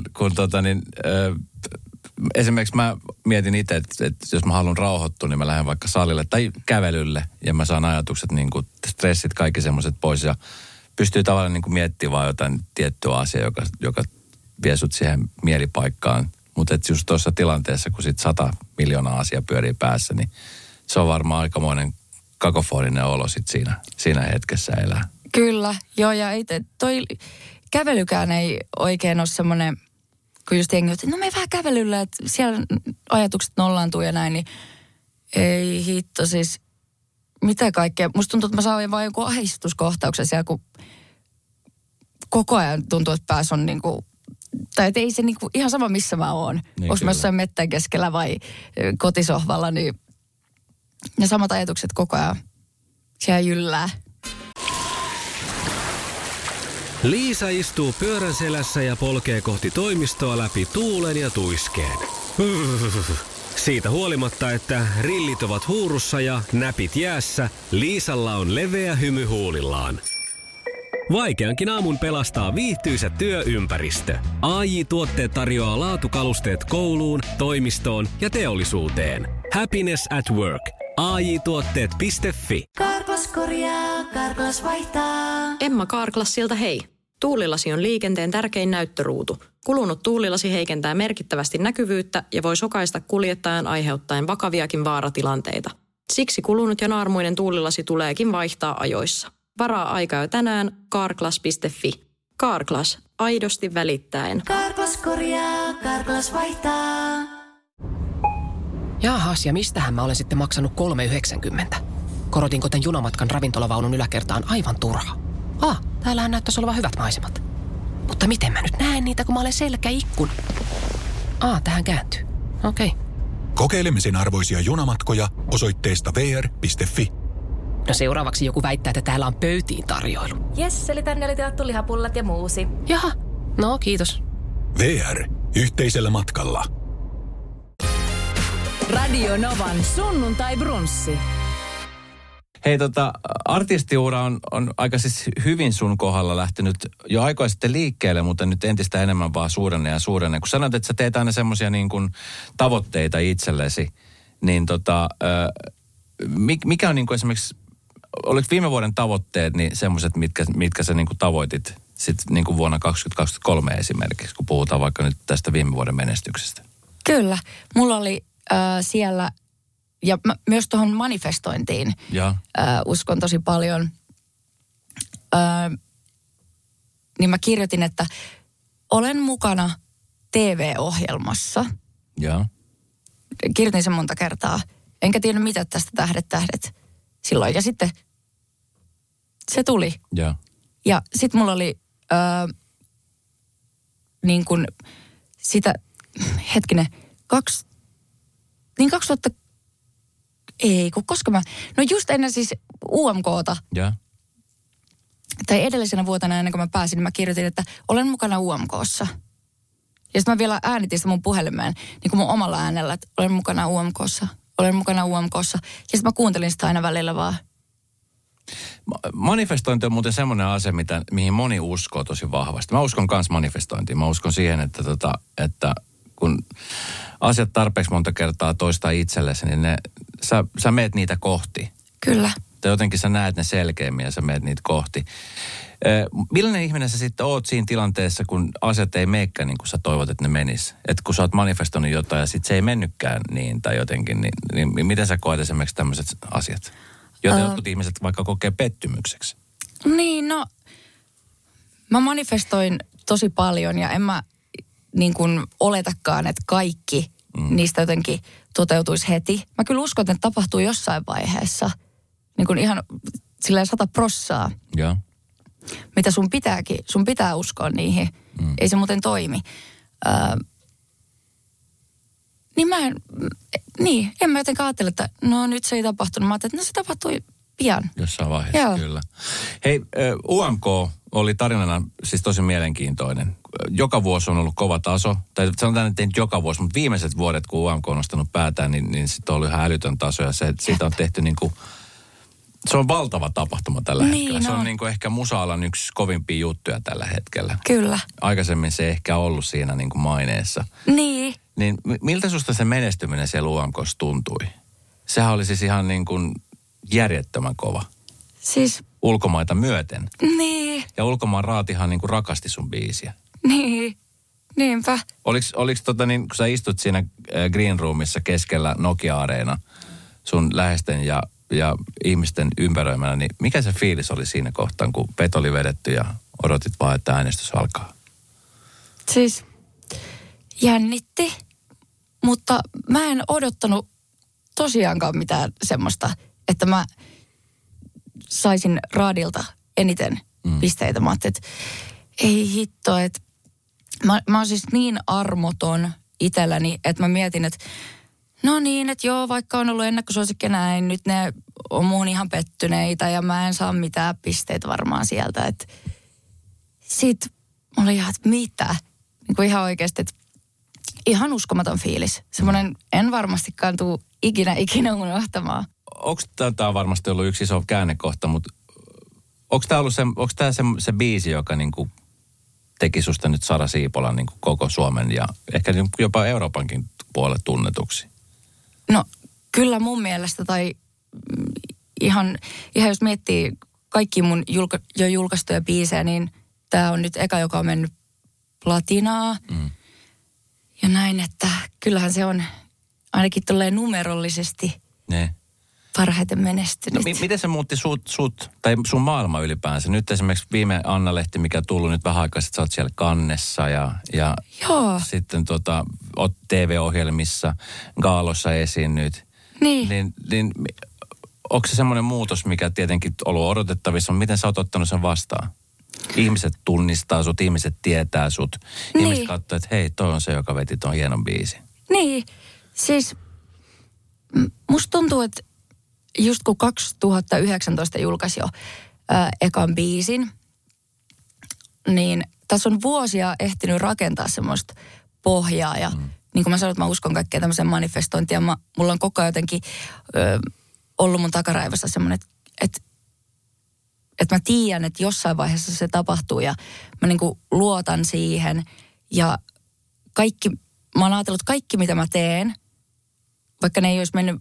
esimerkiksi mä mietin itse, että jos mä haluan rauhoittua, niin mä lähden vaikka salille tai kävelylle ja mä saan ajatukset, niin kuin stressit, kaikki semmoiset pois ja pystyy tavallaan niin kuin miettimään vaan jotain tiettyä asiaa, joka vie sut siihen mielipaikkaan. Mutta just tuossa tilanteessa, kun sit 100 miljoonaa asiaa pyörii päässä, niin se on varmaan aikamoinen kakofoninen olo sit siinä hetkessä elää. Kyllä, joo ja toi kävelykään ei oikein ole semmoinen, kun just jengi, että no me vähän kävelyllä, että siellä ajatukset nollaantuu ja näin, niin ei hitto siis, mitä kaikkea. Musta tuntuu, että mä saan vaan joku ahdistuskohtauksen siellä, kun koko ajan tuntuu, että päässä on niinku, tai että ei se niinku ihan sama missä mä oon. Niin onko mä jossain mettän keskellä vai kotisohvalla, niin ne samat ajatukset koko ajan siellä jyllää. Liisa istuu pyörän selässä ja polkee kohti toimistoa läpi tuulen ja tuiskeen. Siitä huolimatta, että rillit ovat huurussa ja näpit jäässä, Liisalla on leveä hymy huulillaan. Vaikeankin aamun pelastaa viihtyisä työympäristö. AJ-tuotteet tarjoaa laatukalusteet kouluun, toimistoon ja teollisuuteen. Happiness at work. AJ-tuotteet.fi. Karklas korjaa, Karklas vaihtaa. Emma Karklassilta hei. Tuulilasi on liikenteen tärkein näyttöruutu. Kulunut tuulilasi heikentää merkittävästi näkyvyyttä ja voi sokaista kuljettajan aiheuttaen vakaviakin vaaratilanteita. Siksi kulunut ja naarmuinen tuulilasi tuleekin vaihtaa ajoissa. Varaa aikaa jo tänään karklas.fi. Karklas, aidosti välittäen. Karklas korjaa, Karklas vaihtaa. Jaahas, ja mistähän mä olen sitten maksanut 3,90? Korotinko tän junamatkan ravintolavaunun yläkertaan aivan turha? Täällähän näyttäisi olevan hyvät maisemat. Mutta miten mä nyt näen niitä, kun mä olen selkä ikkuna? Tähän kääntyy. Okei. Kokeilemisen arvoisia junamatkoja osoitteesta vr.fi. No seuraavaksi joku väittää, että täällä on pöytiin tarjoilu. Jes, eli tänne oli tilattu lihapullat ja muusi. Jaha, no kiitos. VR. Yhteisellä matkalla. Radio Novan sunnuntai brunssi. Hei artistiura on aika siis hyvin sun kohdalla lähtenyt jo aikoja sitten liikkeelle, mutta nyt entistä enemmän vaan suurenne ja suurenne. Kun sanoit, että sä teet aina semmoisia niin kuin tavoitteita itsellesi, niin mikä on niin kuin esimerkiksi, oliko viime vuoden tavoitteet niin semmoiset, mitkä sä niin kuin tavoitit sitten niin kuin vuonna 2023 esimerkiksi, kun puhutaan vaikka nyt tästä viime vuoden menestyksestä? Kyllä, mulla oli siellä... Ja myös tuohon manifestointiin uskon tosi paljon. Niin mä kirjoitin, että olen mukana TV-ohjelmassa. Ja. Kirjoitin sen monta kertaa. Enkä tiedä mitä tästä tähdet silloin. Ja sitten se tuli. Ja sitten mulla oli niin kuin sitä, hetkinen, 2000... No just ennen siis UMK:ta. Tai edellisenä vuotena ennen kuin mä pääsin, niin mä kirjoitin, että olen mukana UMK:ssa. Ja sitten mä vielä äänitin sitä mun puhelimeen, niin kuin mun omalla äänellä, että olen mukana UMK:ssa. Ja sitten mä kuuntelin sitä aina välillä vaan. Manifestointi on muuten semmoinen asia, mihin moni uskoo tosi vahvasti. Mä uskon kans manifestointiin. Mä uskon siihen, että kun asiat tarpeeksi monta kertaa toistaa itsellesi, niin sä meet niitä kohti. Kyllä. Tai jotenkin sä näet ne selkeämmin ja sä meet niitä kohti. Millainen ihminen sä sitten oot siinä tilanteessa, kun asiat ei meekään niin kuin sä toivot, että ne menis? Että kun sä oot manifestoinut jotain ja sitten se ei mennytkään niin tai jotenkin, niin miten sä koet esimerkiksi tämmöiset asiat? Joita jotkut ihmiset vaikka kokee pettymykseksi. Niin, no mä manifestoin tosi paljon ja en mä niin kuin oletakaan, että kaikki niistä jotenkin toteutuisi heti. Mä kyllä uskon, että ne tapahtuu jossain vaiheessa. Niin kuin ihan silleen 100%. Joo. Mitä sun pitääkin. Sun pitää uskoa niihin. Ei se muuten toimi. Niin Niin, en mä jotenkaan ajattele, että no nyt se ei tapahtunut. Mä ajattelin, että no se tapahtui pian. Jossain vaiheessa, Joo. kyllä. Hei, UMK oli tarinana siis tosi mielenkiintoinen. Joka vuosi on ollut kova taso. Tai sanotaan, että ei nyt joka vuosi, mutta viimeiset vuodet, kun UMK on nostanut päätään, niin sitten on ollut ihan älytön taso. Ja siitä on tehty niin kuin, se on valtava tapahtuma tällä hetkellä. Se on niin kuin ehkä musa-alan yksi kovimpia juttuja tällä hetkellä. Kyllä. Aikaisemmin se ei ehkä ollut siinä niin kuin maineessa. Niin. Niin miltä susta se menestyminen siellä UMK:ssa tuntui? Sehän oli siis ihan niin kuin järjettömän kova. Siis... Ulkomaita myöten. Niin. Ja ulkomaan raatihan niin kuin rakasti sun biisiä. Niin. Niinpä. Oliko kun sä istut siinä Green Roomissa keskellä Nokia-areena sun läheisten ja ihmisten ympäröimänä, niin mikä se fiilis oli siinä kohtaan, kun pet oli vedetty ja odotit vaan, että äänestys alkaa? Siis jännitti, mutta mä en odottanut tosiaankaan mitään semmoista, että mä saisin raadilta eniten pisteitä. Mä ajattelin, että ei hitto, että mä oon siis niin armoton itselläni, että mä mietin, että no niin, että joo, vaikka on ollut ennakkosuosikki näin, nyt ne on muun ihan pettyneitä ja mä en saa mitään pisteitä varmaan sieltä. Että sit mä olin ihan, että mitä? Niin kuin ihan oikeasti, että ihan uskomaton fiilis. Semmoinen en varmastikaan tule ikinä unohtamaan. Onko tämä varmasti ollut yksi iso käännekohta, mutta onko tämä se biisi, joka niinku teki susta nyt Sara Siipolan niinku koko Suomen ja ehkä jopa Euroopankin puolelle tunnetuksi? No kyllä mun mielestä, tai ihan jos miettii kaikki mun jo julkaistuja biisejä, niin tämä on nyt eka, joka on mennyt platinaa. Ja näin, että kyllähän se on ainakin tolleen numerollisesti parhaiten menestynyt. No, miten se muutti sut tai sun maailma ylipäänsä? Nyt esimerkiksi viime Anna-lehti, mikä tullut nyt vähän aikaa, että sä oot siellä Kannessa ja sitten oot TV-ohjelmissa, gaalossa esiinnyt. Niin. Niin onko se semmoinen muutos, mikä tietenkin ollut odotettavissa, mutta miten sä oot ottanut sen vastaan? Ihmiset tunnistaa sut, ihmiset tietää sut. Niin. Ihmiset katsoo, että hei, toi on se, joka veti ton hienon biisin. Niin, siis musta tuntuu, että just kun 2019 julkaisi jo ekan biisin, niin tässä on vuosia ehtinyt rakentaa semmoista pohjaa ja niin kuin mä sanoin, että mä uskon kaikkea tämmöisen manifestointia. Mulla on koko ajan jotenkin ollut mun takaraivossa semmoinen, että mä tiedän, että jossain vaiheessa se tapahtuu ja mä niinku luotan siihen. Ja mä oon ajatellut, että kaikki mitä mä teen, vaikka ne ei olisi mennyt,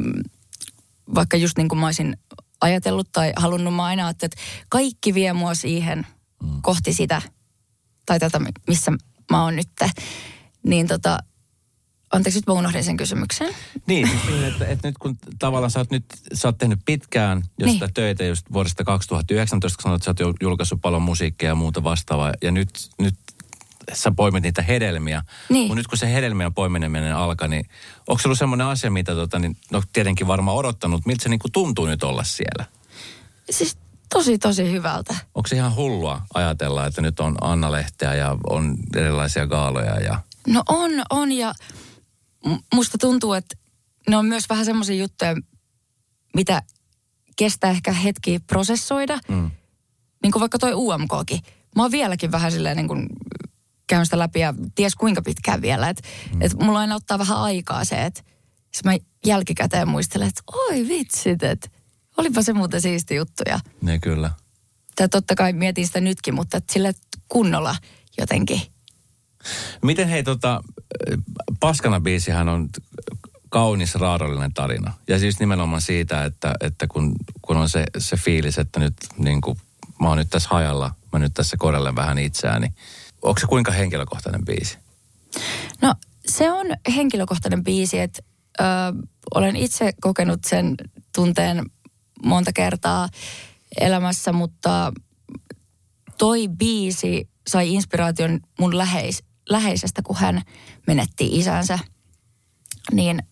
vaikka just niin kuin mä olisin ajatellut tai halunnut, mä aina ajattelin, että kaikki vie mua siihen kohti sitä, tai tätä, missä mä oon nyt. Niin anteeksi, nyt mä unohdin sen kysymyksen. Niin, että nyt kun tavallaan sä oot tehnyt pitkään jo sitä töitä just vuodesta 2019, kun sanoit, että sä oot julkaissut paljon musiikkia ja muuta vastaavaa, ja nyt sä poimit niitä hedelmiä. Niin. Mutta nyt kun se hedelmien poimiminen alkaa, niin onko se ollut semmoinen asia, mitä tietenkin varmaan odottanut, miltä se niinku tuntuu nyt olla siellä? Siis tosi hyvältä. Onko se ihan hullua ajatella, että nyt on Anna-lehteä ja on erilaisia gaaloja ja... No on ja musta tuntuu, että ne on myös vähän semmoisia juttuja, mitä kestää ehkä hetki prosessoida. Niin kuin vaikka toi UMKkin. Mä oon vieläkin vähän silleen niin kuin käyn sitä läpi ja ties kuinka pitkään vielä. Että mulla aina ottaa vähän aikaa se, että mä jälkikäteen muistelen, että oi vitsit, että olipa se muuten siisti juttu. Ne kyllä. Tai totta kai mietin sitä nytkin, mutta sille kunnolla jotenkin. Miten hei Paskana-biisihän on kaunis raadollinen tarina. Ja siis nimenomaan siitä, että kun on se fiilis, että nyt niin kuin mä oon nyt tässä hajalla, mä nyt tässä korjailen vähän itseäni. Onko se kuinka henkilökohtainen biisi? No se on henkilökohtainen biisi, että olen itse kokenut sen tunteen monta kertaa elämässä, mutta toi biisi sai inspiraation mun läheisestä, kun hän menetti isänsä. Niin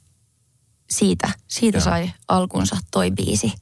siitä sai alkunsa toi biisi.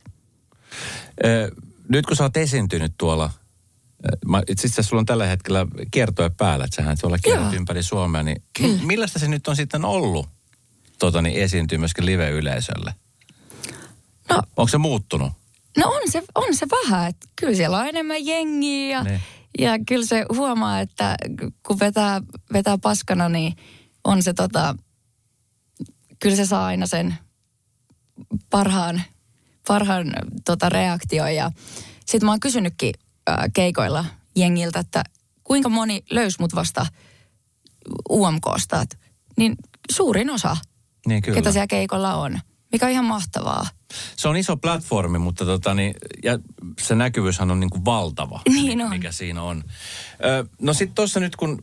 Nyt kun sä oot esiintynyt tuolla, itse asiassa sulla on tällä hetkellä kiertoe päällä, että sähän tuolla kierrät ympäri Suomea, niin millaista se nyt on sitten ollut esiintyy myöskin live-yleisölle? No, onko se muuttunut? No on se vähän, että kyllä siellä on enemmän jengiä ja kyllä se huomaa, että kun vetää paskana, niin on se kyllä se saa aina sen parhaan reaktion. Ja sitten mä oon kysynytkin keikoilla jengiltä, että kuinka moni löysi mut vasta UMKsta. Niin suurin osa, niin kyllä, ketä siellä keikolla on, mikä on ihan mahtavaa. Se on iso platformi, mutta ja se näkyvyyshän on niin kuin valtava, niin on, mikä siinä on. No sitten tuossa nyt, kun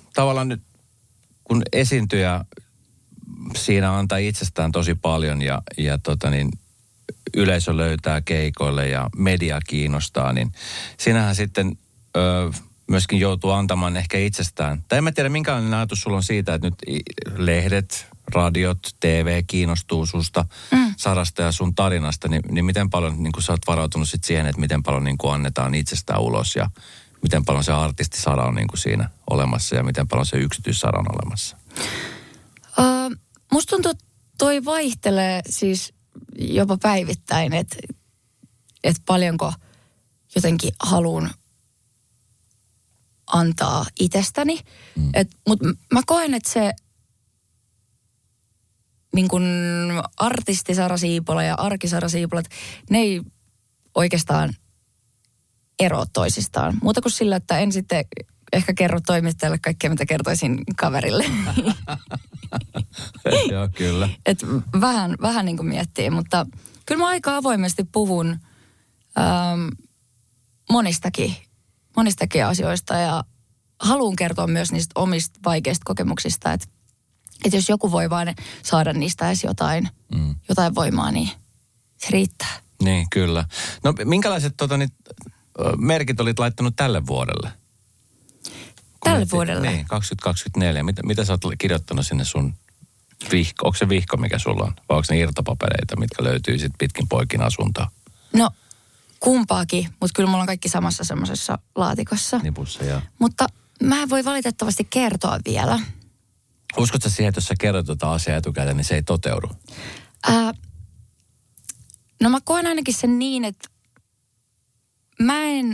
esiintyjä siinä antaa itsestään tosi paljon ja yleisö löytää keikoille ja media kiinnostaa, niin siinähän sitten myöskin joutuu antamaan ehkä itsestään. Tai en mä tiedä, minkälainen ajatus sulla on siitä, että nyt lehdet, radiot, TV kiinnostuu susta, Sarasta ja sun tarinasta, niin miten paljon niin sä oot varautunut sit siihen, että miten paljon niin annetaan itsestään ulos ja miten paljon se artistisara on niin siinä olemassa ja miten paljon se yksityissara on olemassa? Musta tuntuu, että toi vaihtelee siis jopa päivittäin, että paljonko jotenkin haluan antaa itsestäni. Mutta mä koen, että se niin kun artistisara Siipola ja arkisara Siipola, ne ei oikeastaan eroa toisistaan. Muuta kuin sillä, että en sitten ehkä kerro toimittajalle kaikkea, mitä kertoisin kaverille. Joo, kyllä. Et vähän niin kuin miettii, mutta kyllä mä aika avoimesti puhun monistakin asioista ja haluan kertoa myös niistä omista vaikeista kokemuksista, että jos joku voi vain saada niistä edes jotain voimaa, niin se riittää. Niin, kyllä. No minkälaiset merkit olit laittanut tälle vuodelle? Tälle vuodelle? Niin, 2024. Mitä sä oot kirjoittanut sinne sun vihko? Onko se vihko, mikä sulla on? Vai onko ne irtopapereita, mitkä löytyy sitten pitkin poikin asuntoa? No, kumpaakin, mutta kyllä mulla on kaikki samassa semmoisessa laatikossa. Nipussa, joo. Mutta mä en voi valitettavasti kertoa vielä. Uskotko siihen, että jos sä kerrot tuota asiaa etukäteen, niin se ei toteudu? No mä koen ainakin sen niin, että mä en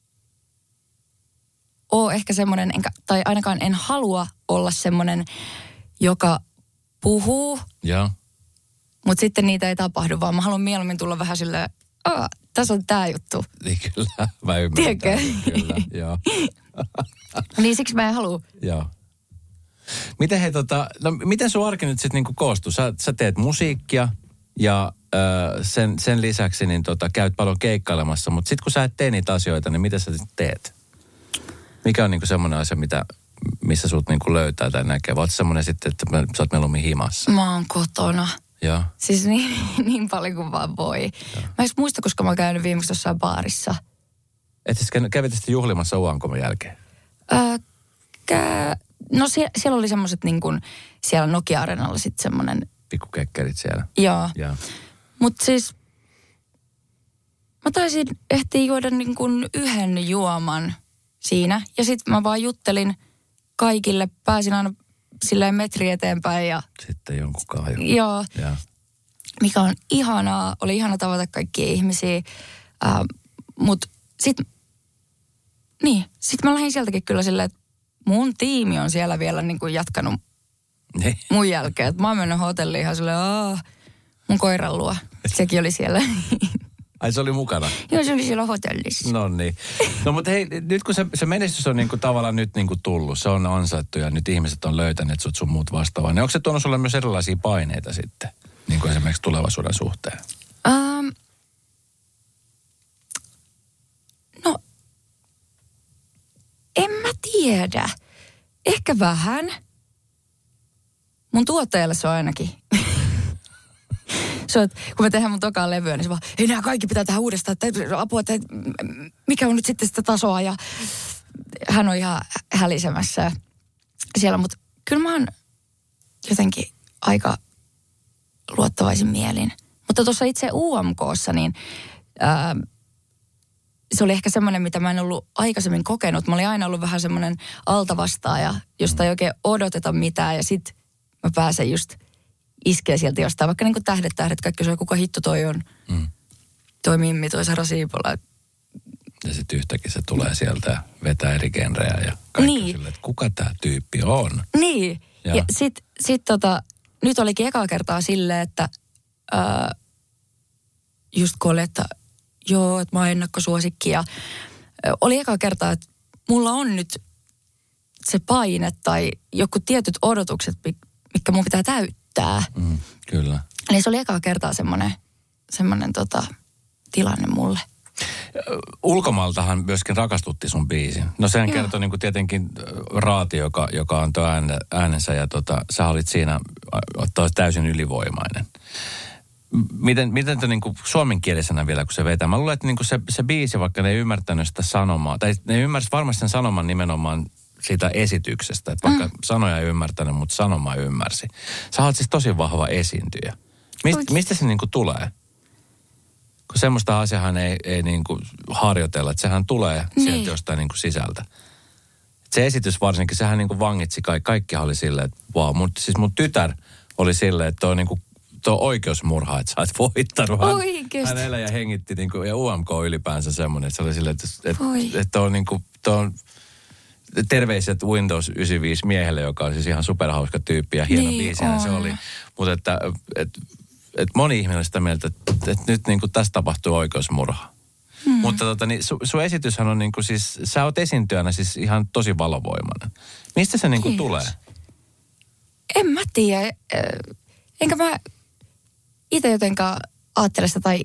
ole ehkä semmoinen, tai ainakaan en halua olla semmoinen, joka puhuu. Joo. Mutta sitten niitä ei tapahdu, vaan mä haluan mieluummin tulla vähän silleen, tässä on tää juttu. Niin kyllä, mä ymmärrän. Tiedätkö? Kyllä, joo. Niin siksi mä en halua. Joo. Miten miten sun arki nyt sitten niinku koostuu? Sä teet musiikkia ja sen lisäksi niin käyt paljon keikkailemassa, mutta sitten kun sä et tee niitä asioita, niin mitä sä teet? Mikä on niinku semmoinen asia, missä sut niinku löytää tai näkee? Vai oot semmoinen sitten, että sä oot mieluummin himassa? Mä oon kotona. Joo. Siis niin paljon kuin vaan voi. Joo. Mä en muista, koska mä oon käynyt viimeksi jossain baarissa. Et siis kävit sitten juhlimassa UAMK:n jälkeen? No siellä oli semmoiset niin kuin siellä Nokia-areenalla sitten semmoinen. Pikkukekkerit siellä. Joo. Mutta siis mä taisin ehtiä juoda niin kuin yhden juoman siinä. Ja sitten mä vaan juttelin kaikille. Pääsin aina silleen metri eteenpäin. Ja sitten jonkun kahden. Joo. Ja. Mikä on ihanaa. Oli ihana tavata kaikkia ihmisiä. Mutta sitten mä lähdin sieltäkin kyllä silleen, että mun tiimi on siellä vielä niin kuin jatkanut mun jälkeen. Että mä oon mennyt hotelliin ihan silleen, mun koiran luo. Sekin oli siellä. Ai se oli mukana? Joo, se oli siellä hotellissa. No niin. No mutta hei, nyt kun se menestys on niinku tavallaan nyt niinku tullut, se on ansaittu ja nyt ihmiset on löytäneet sut sun muut vastaavaa, niin onko se tuonut sulle myös erilaisia paineita sitten? Niin kuin esimerkiksi tulevaisuuden suhteen? No, en mä tiedä. Ehkä vähän. Mun tuottajalle se on ainakin. Se on, kun me tehdään mun tokaan levyä, niin se vaan, ei nämä kaikki pitää tehdä uudestaan, että apua, että mikä on nyt sitten sitä tasoa. Ja hän on ihan hälisemässä siellä, mutta kyllä mä oon jotenkin aika luottavaisin mielin. Mutta tuossa itse UMK:ssa, niin se oli ehkä semmoinen, mitä mä en ollut aikaisemmin kokenut. Mä olin aina ollut vähän semmoinen altavastaaja, josta ei oikein odoteta mitään ja sit mä pääsen just iskee sieltä jostain. Vaikka niin kuin tähdet, kaikki se kuka hitto toi on. Toi Mimmi, toi Sara Siipola. Ja sitten yhtäkkiä se tulee sieltä ja vetää eri genrejä ja kaikki silleen, että kuka tämä tyyppi on. Niin. Ja sit nyt olikin ekaa kertaa silleen, että just kun oli, että joo, että mä oon ennakkosuosikki. Ja oli ekaa kertaa, että mulla on nyt se paine tai joku tietyt odotukset, mitkä mun pitää täyttää. Kyllä. Eli se oli ekaa kertaa semmoinen tilanne mulle. Ulkomaaltahan myöskin rakastutti sun biisin. No sehän kertoi niin kuin tietenkin Raati, joka antoi äänensä ja sä olit siinä täysin ylivoimainen. Miten te niin kuin suomenkielisenä vielä, kun se vetää? Mä luulen, että niin kuin se biisi, vaikka ne ei ymmärtänyt sitä sanomaa, tai ne ymmärsivät varmasti sen sanoman nimenomaan siitä esityksestä, että vaikka sanoja ei ymmärtänyt, mutta sanoma ymmärsi. Sä oot siis tosi vahva esiintyjä. Mistä se niin kuin tulee? Kun semmoista asiahan ei niin kuin harjoitella, että sehän tulee sieltä jostain niin kuin sisältä. Se esitys varsinkin, sehän niin kuin vangitsi kaikkihan oli silleen, että vau, mun tytär oli silleen, että toi niin kuin tuo oikeusmurha, että sä oot voittanut. Hän elää ja hengitti niin kuin, ja UMK ylipäänsä semmoinen, että se oli silleen, että on niin kuin, terveiset Windows 95 miehelle, joka on siis ihan superhauska tyyppi ja hieno biisinä se oli. Mutta että moni ihminen on sitä mieltä, että nyt niin kuin tässä tapahtuu oikeusmurha. Mutta niin sun esityshän on niin kuin siis, sä oot esiintyjänä siis ihan tosi valovoimainen. Mistä se niin kuin tulee? En mä tiedä. Enkä mä itse jotenkaan ajattele sitä tai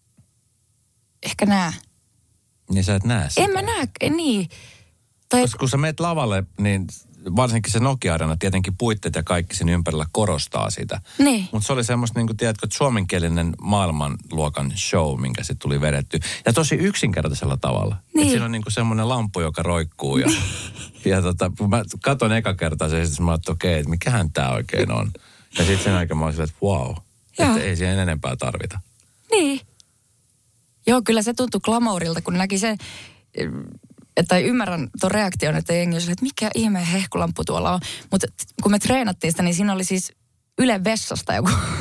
ehkä näe. Niin sä et näe sitä? En mä näe, niin. Koska kun sä meet lavalle, niin varsinkin se Nokia-arena, tietenkin puitteet ja kaikki sen ympärillä korostaa sitä. Niin. Mutta se oli semmoista, niin kuin tiedätkö, että suomenkielinen maailmanluokan show, minkä se tuli vedetty. Ja tosi yksinkertaisella tavalla. Niin. Että siinä on niin kuin semmoinen lampu, joka roikkuu. Ja kun mä katson eka kertaa se esitys, mä ajattelin, okei, että mikähän tää oikein on. Ja sitten sen aikaan mä olin silleen, että wow, että ei siihen enempää tarvita. Niin. Joo, kyllä se tuntui glamourilta, kun näki sen, että ymmärrän tuon reaktion, että jengi on silleen, että mikä ihmeen hehkulampu tuolla on. Mutta kun me treenattiin sitä, niin siinä oli siis Ylen vessasta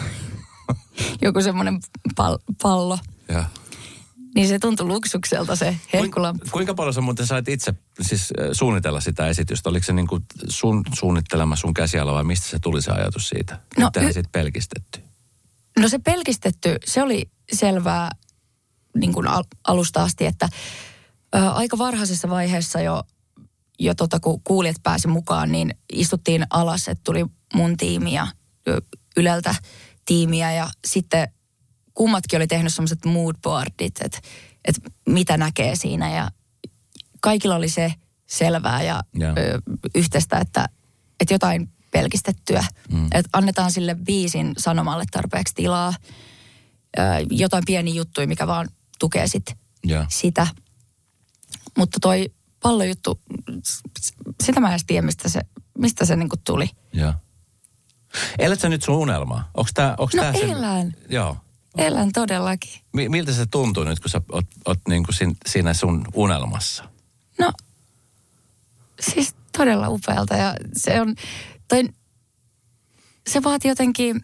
joku semmoinen pallo. Ja. Niin se tuntui luksukselta se hehkulampu. Kuinka paljon sä muuten sait itse siis suunnitella sitä esitystä? Oliko se niin kuin sun suunnittelema sun käsiala vai mistä se tuli se ajatus siitä? No, tehdään sitten pelkistetty. No se pelkistetty, se oli selvää niin kuin alusta asti, että aika varhaisessa vaiheessa jo kun kuulijat pääsi mukaan, niin istuttiin alas, että tuli mun tiimi ja Yleltä tiimiä ja sitten kummatkin oli tehnyt semmoiset moodboardit, että mitä näkee siinä ja kaikilla oli se selvää ja yhteistä, että jotain pelkistettyä, että annetaan sille biisin sanomalle tarpeeksi tilaa, jotain pieniä juttuja, mikä vaan tukee sitä. Mutta toi pallojuttu, sitä mä en edes tiedä, mistä se niinku tuli. Joo. Elät sä nyt sun unelmaa? Onko tää elän. Joo. Elän todellakin. Miltä se tuntuu nyt, kun sä oot niinku siinä sun unelmassa? No, siis todella upealta ja se on, se vaatii jotenkin,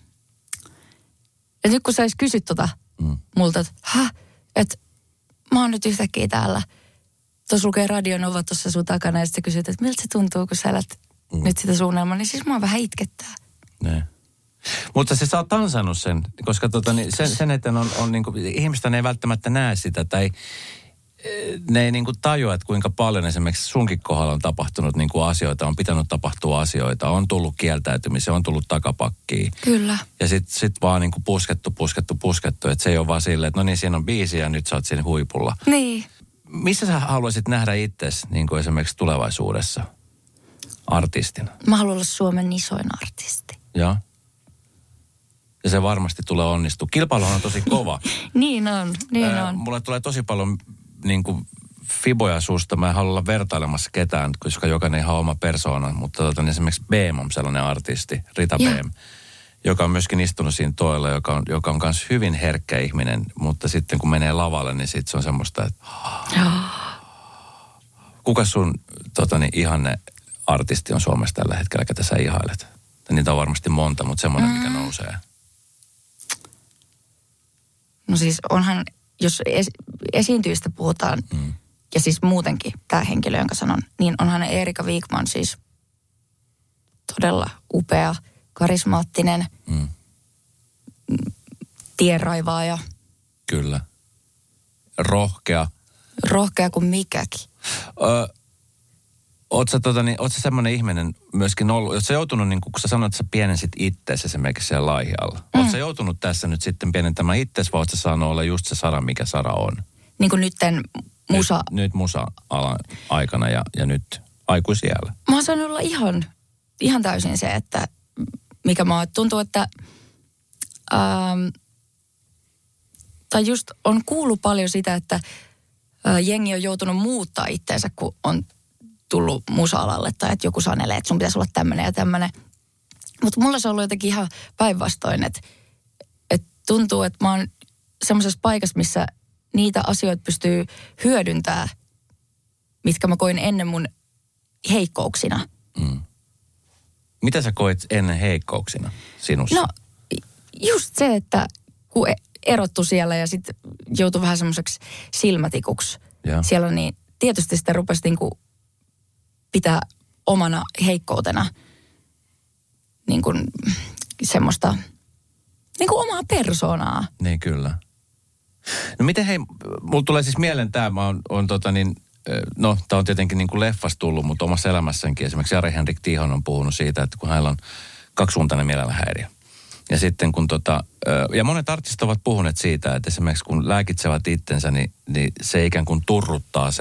että nyt kun sä edes kysyt multa, että mä oon nyt yhtäkkiä täällä. Tuossa lukee Radio Nova tuossa sun takana ja sitten kysyt, että miltä se tuntuu, kun sä elät nyt sitä suunnelmaa, niin siis mua vähän itkettää. Ne. Mutta sä oot ansainnut sen, koska sen eteen on niin kuin, ihmistä ne ei välttämättä näe sitä tai ne ei niin kuin tajua, että kuinka paljon esimerkiksi sunkin kohdalla on tapahtunut niin kuin asioita, on pitänyt tapahtua asioita, on tullut kieltäytymisiä, on tullut takapakkiin. Kyllä. Ja sit vaan niin kuin puskettu, että se ei ole vaan silleen, että no niin, siinä on biisi ja nyt sä oot siinä huipulla. Niin. Missä sä haluaisit nähdä itsesi niin kuin esimerkiksi tulevaisuudessa artistina? Mä haluan olla Suomen isoin artisti. Joo. Ja se varmasti tulee onnistua. Kilpailuhan on tosi kova. Niin on. Mulle tulee tosi paljon niin kuin fiboja susta. Mä en halua olla vertailemassa ketään, koska jokainen ihan oma persoona. Mutta esimerkiksi Beem on sellainen artisti, Rita Beem, joka on myöskin istunut siinä toilla, joka on myös hyvin herkkä ihminen. Mutta sitten kun menee lavalle, niin sitten se on semmoista, että kuka sun ihanne artisti on Suomessa tällä hetkellä, ketä sä ihailet? Niitä on varmasti monta, mutta semmoinen, mikä nousee. No siis onhan, jos esiintyjistä puhutaan, ja siis muutenkin tämä henkilö, jonka sanon, niin onhan Erika Wigman siis todella upea, karismaattinen, tienraivaaja. Kyllä. Rohkea. Rohkea kuin mikäkin. Ootko sä semmoinen ihminen myöskin ollut, jos sä joutunut, niin kun sä sanoit, että sä pienensit itteesi esimerkiksi siellä Laihialla. Ootko sä joutunut tässä nyt sitten pienentämään itteesi, vai ootko sä saanut olla just se Sara, mikä Sara on? Niin kuin nytten musa... Nyt musa-alan aikana ja nyt aikuisiällä. Mä oon saanut olla ihan täysin se, että mikä mä oon. Tuntuu, että... tai just on kuullut paljon sitä, että jengi on joutunut muuttaa itteensä, kun on tullut musa-alalle tai että joku sanelee, että sun pitäisi olla tämmöinen ja tämmöinen. Mutta mulla se on ollut jotenkin ihan päinvastoin, että tuntuu, että mä oon semmoisessa paikassa, missä niitä asioita pystyy hyödyntämään, mitkä mä koin ennen mun heikkouksina. Mitä sä koit ennen heikkouksina sinussa? No just se, että kun erottu siellä ja sitten joutui vähän semmoiseksi silmätikuksi siellä, niin tietysti sitä rupesi niinku pitää omana heikkoutena niin kuin semmoista niin kuin omaa persoonaa. Niin kyllä. No miten mulla tulee siis mieleen tämä, no tämä on tietenkin niin kuin leffasta tullut, mutta omassa elämässäkin esimerkiksi Jari-Henrik Tiihonen on puhunut siitä, että kun hänellä on kaksisuuntainen mielenhäiriö. Ja sitten kun ja monet artistit ovat puhuneet siitä, että esimerkiksi kun lääkitsevät itsensä, niin se ikään kuin turruttaa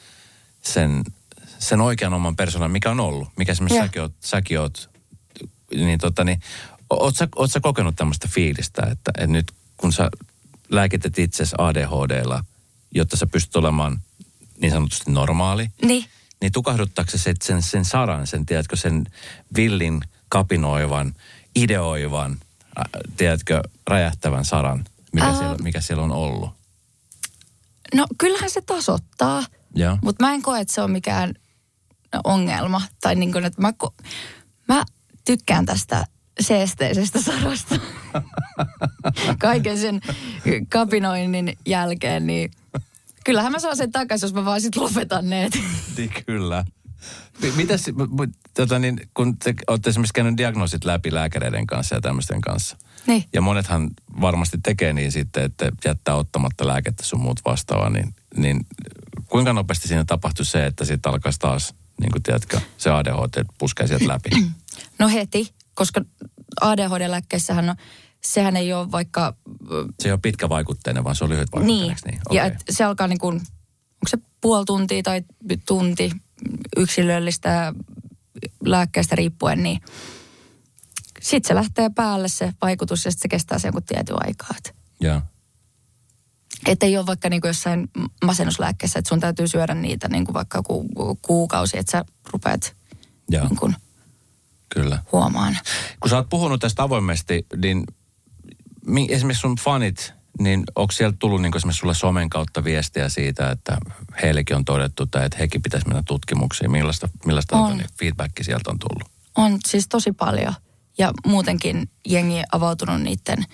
sen oikean oman persoonan, mikä on ollut, mikä esimerkiksi säkin oot, niin oot sä kokenut tämmöistä fiilistä, että nyt kun sä lääkität itsesi ADHD:lla, jotta sä pystyt olemaan niin sanotusti normaali, niin tukahduttaako se sen Saran, tiedätkö, sen villin, kapinoivan, ideoivan, tiedätkö, räjähtävän Saran, mikä siellä on ollut? No kyllähän se tasoittaa, mutta mä en koe, että se on mikään ongelma. Tai niin kuin, että mä tykkään tästä seesteisestä Sarasta. Kaiken sen kapinoinnin jälkeen, niin kyllähän mä saan sen takaisin, jos mä vaan sit lopetan ne. Niin kyllä. Mitäs, kun te olette esimerkiksi käynyt diagnoosit läpi lääkäreiden kanssa ja tämmöisten kanssa. Niin. Ja monethan varmasti tekee niin sitten, että jättää ottamatta lääkettä sun muut vastaavaa, niin kuinka nopeasti siinä tapahtui se, että sitten alkaisi taas, niin kuin tiedätkö, se ADHD puskee sieltä läpi? No heti, koska ADHD-lääkkeessähän sehän ei ole vaikka... Se ei ole pitkävaikutteinen, vaan se on lyhytvaikutteinen. Niin, ja se alkaa niin kuin, onko se puoli tuntia tai tunti yksilöllistä lääkkeestä riippuen, niin sitten se lähtee päälle se vaikutus ja sitten se kestää sen jonkun tietyn aikaa. Joo. Että ei ole vaikka niin kuin jossain masennuslääkkeessä, että sun täytyy syödä niitä niin kuin vaikka kuukausi, että sä rupeat niin kuin kyllä huomaan. Kun sä oot puhunut tästä avoimesti, niin esimerkiksi sun fanit, niin onko siellä tullut niin kuin esimerkiksi sulle somen kautta viestiä siitä, että heillekin on todettu, että hekin pitäisi mennä tutkimuksiin? Millaista feedbackia sieltä on tullut? On siis tosi paljon. Ja muutenkin jengi avautunut niiden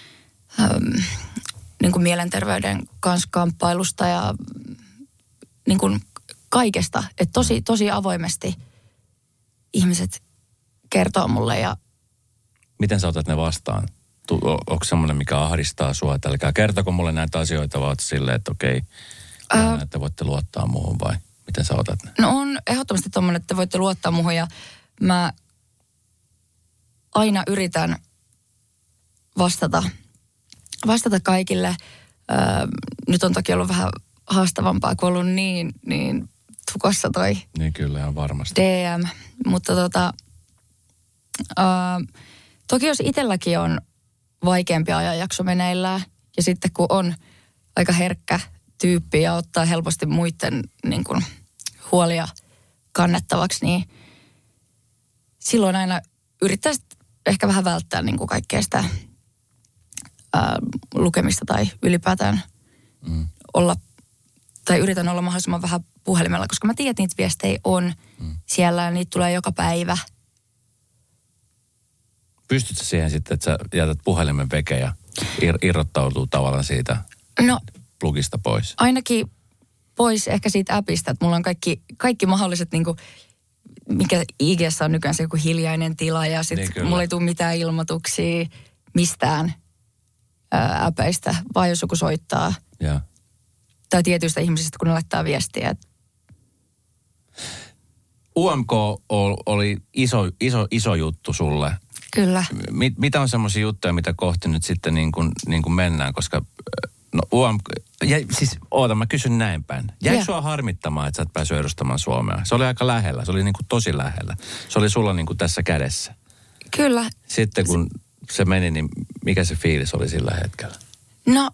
niin kuin mielenterveyden kanssa kamppailusta ja niin kuin kaikesta. Että tosi avoimesti ihmiset kertoo mulle. Ja miten sä otat ne vastaan? Onko semmoinen, mikä ahdistaa sua, että älkää kertoko mulle näitä asioita, vaan silleen, että okei, että voitte luottaa muuhun vai miten sä otat ne? No on ehdottomasti tommoinen, että voitte luottaa muuhun ja mä aina yritän vastata kaikille. Nyt on toki ollut vähän haastavampaa, kun on ollut niin tukossa toi niin kyllä, ihan varmasti. DM. Mutta toki jos itselläkin on vaikeampi ajanjakso meneillään ja sitten kun on aika herkkä tyyppi ja ottaa helposti muiden niin kuin huolia kannettavaksi, niin silloin aina yrittäisi ehkä vähän välttää niin kuin kaikkea sitä lukemista tai ylipäätään olla, tai yritän olla mahdollisimman vähän puhelimella, koska mä tiedän, että niitä viestejä on siellä ja niitä tulee joka päivä. Pystytkö siihen sitten, että sä jätät puhelimen veke ja irrottautuu tavallaan siitä plugista pois? Ainakin pois ehkä siitä appista, että mulla on kaikki mahdolliset niinku, mikä IG:ssä on nykyään se joku hiljainen tila ja sitten Niin, mulla ei tule mitään ilmoituksia mistään äpeistä, vaan jos joku soittaa. Ja. Tai tietyistä ihmisistä, kun ne laittaa viestiä. UMK oli iso juttu sulle. Kyllä. Mitä on semmoisia juttuja, mitä kohti nyt sitten niin kuin mennään, koska UMK, mä kysyn näin päin. Jäikö sua harmittamaan, että sä et päässyt edustamaan Suomea? Se oli aika lähellä, se oli niin kuin tosi lähellä. Se oli sulla niin kuin tässä kädessä. Kyllä. Sitten kun se meni, niin mikä se fiilis oli sillä hetkellä? No,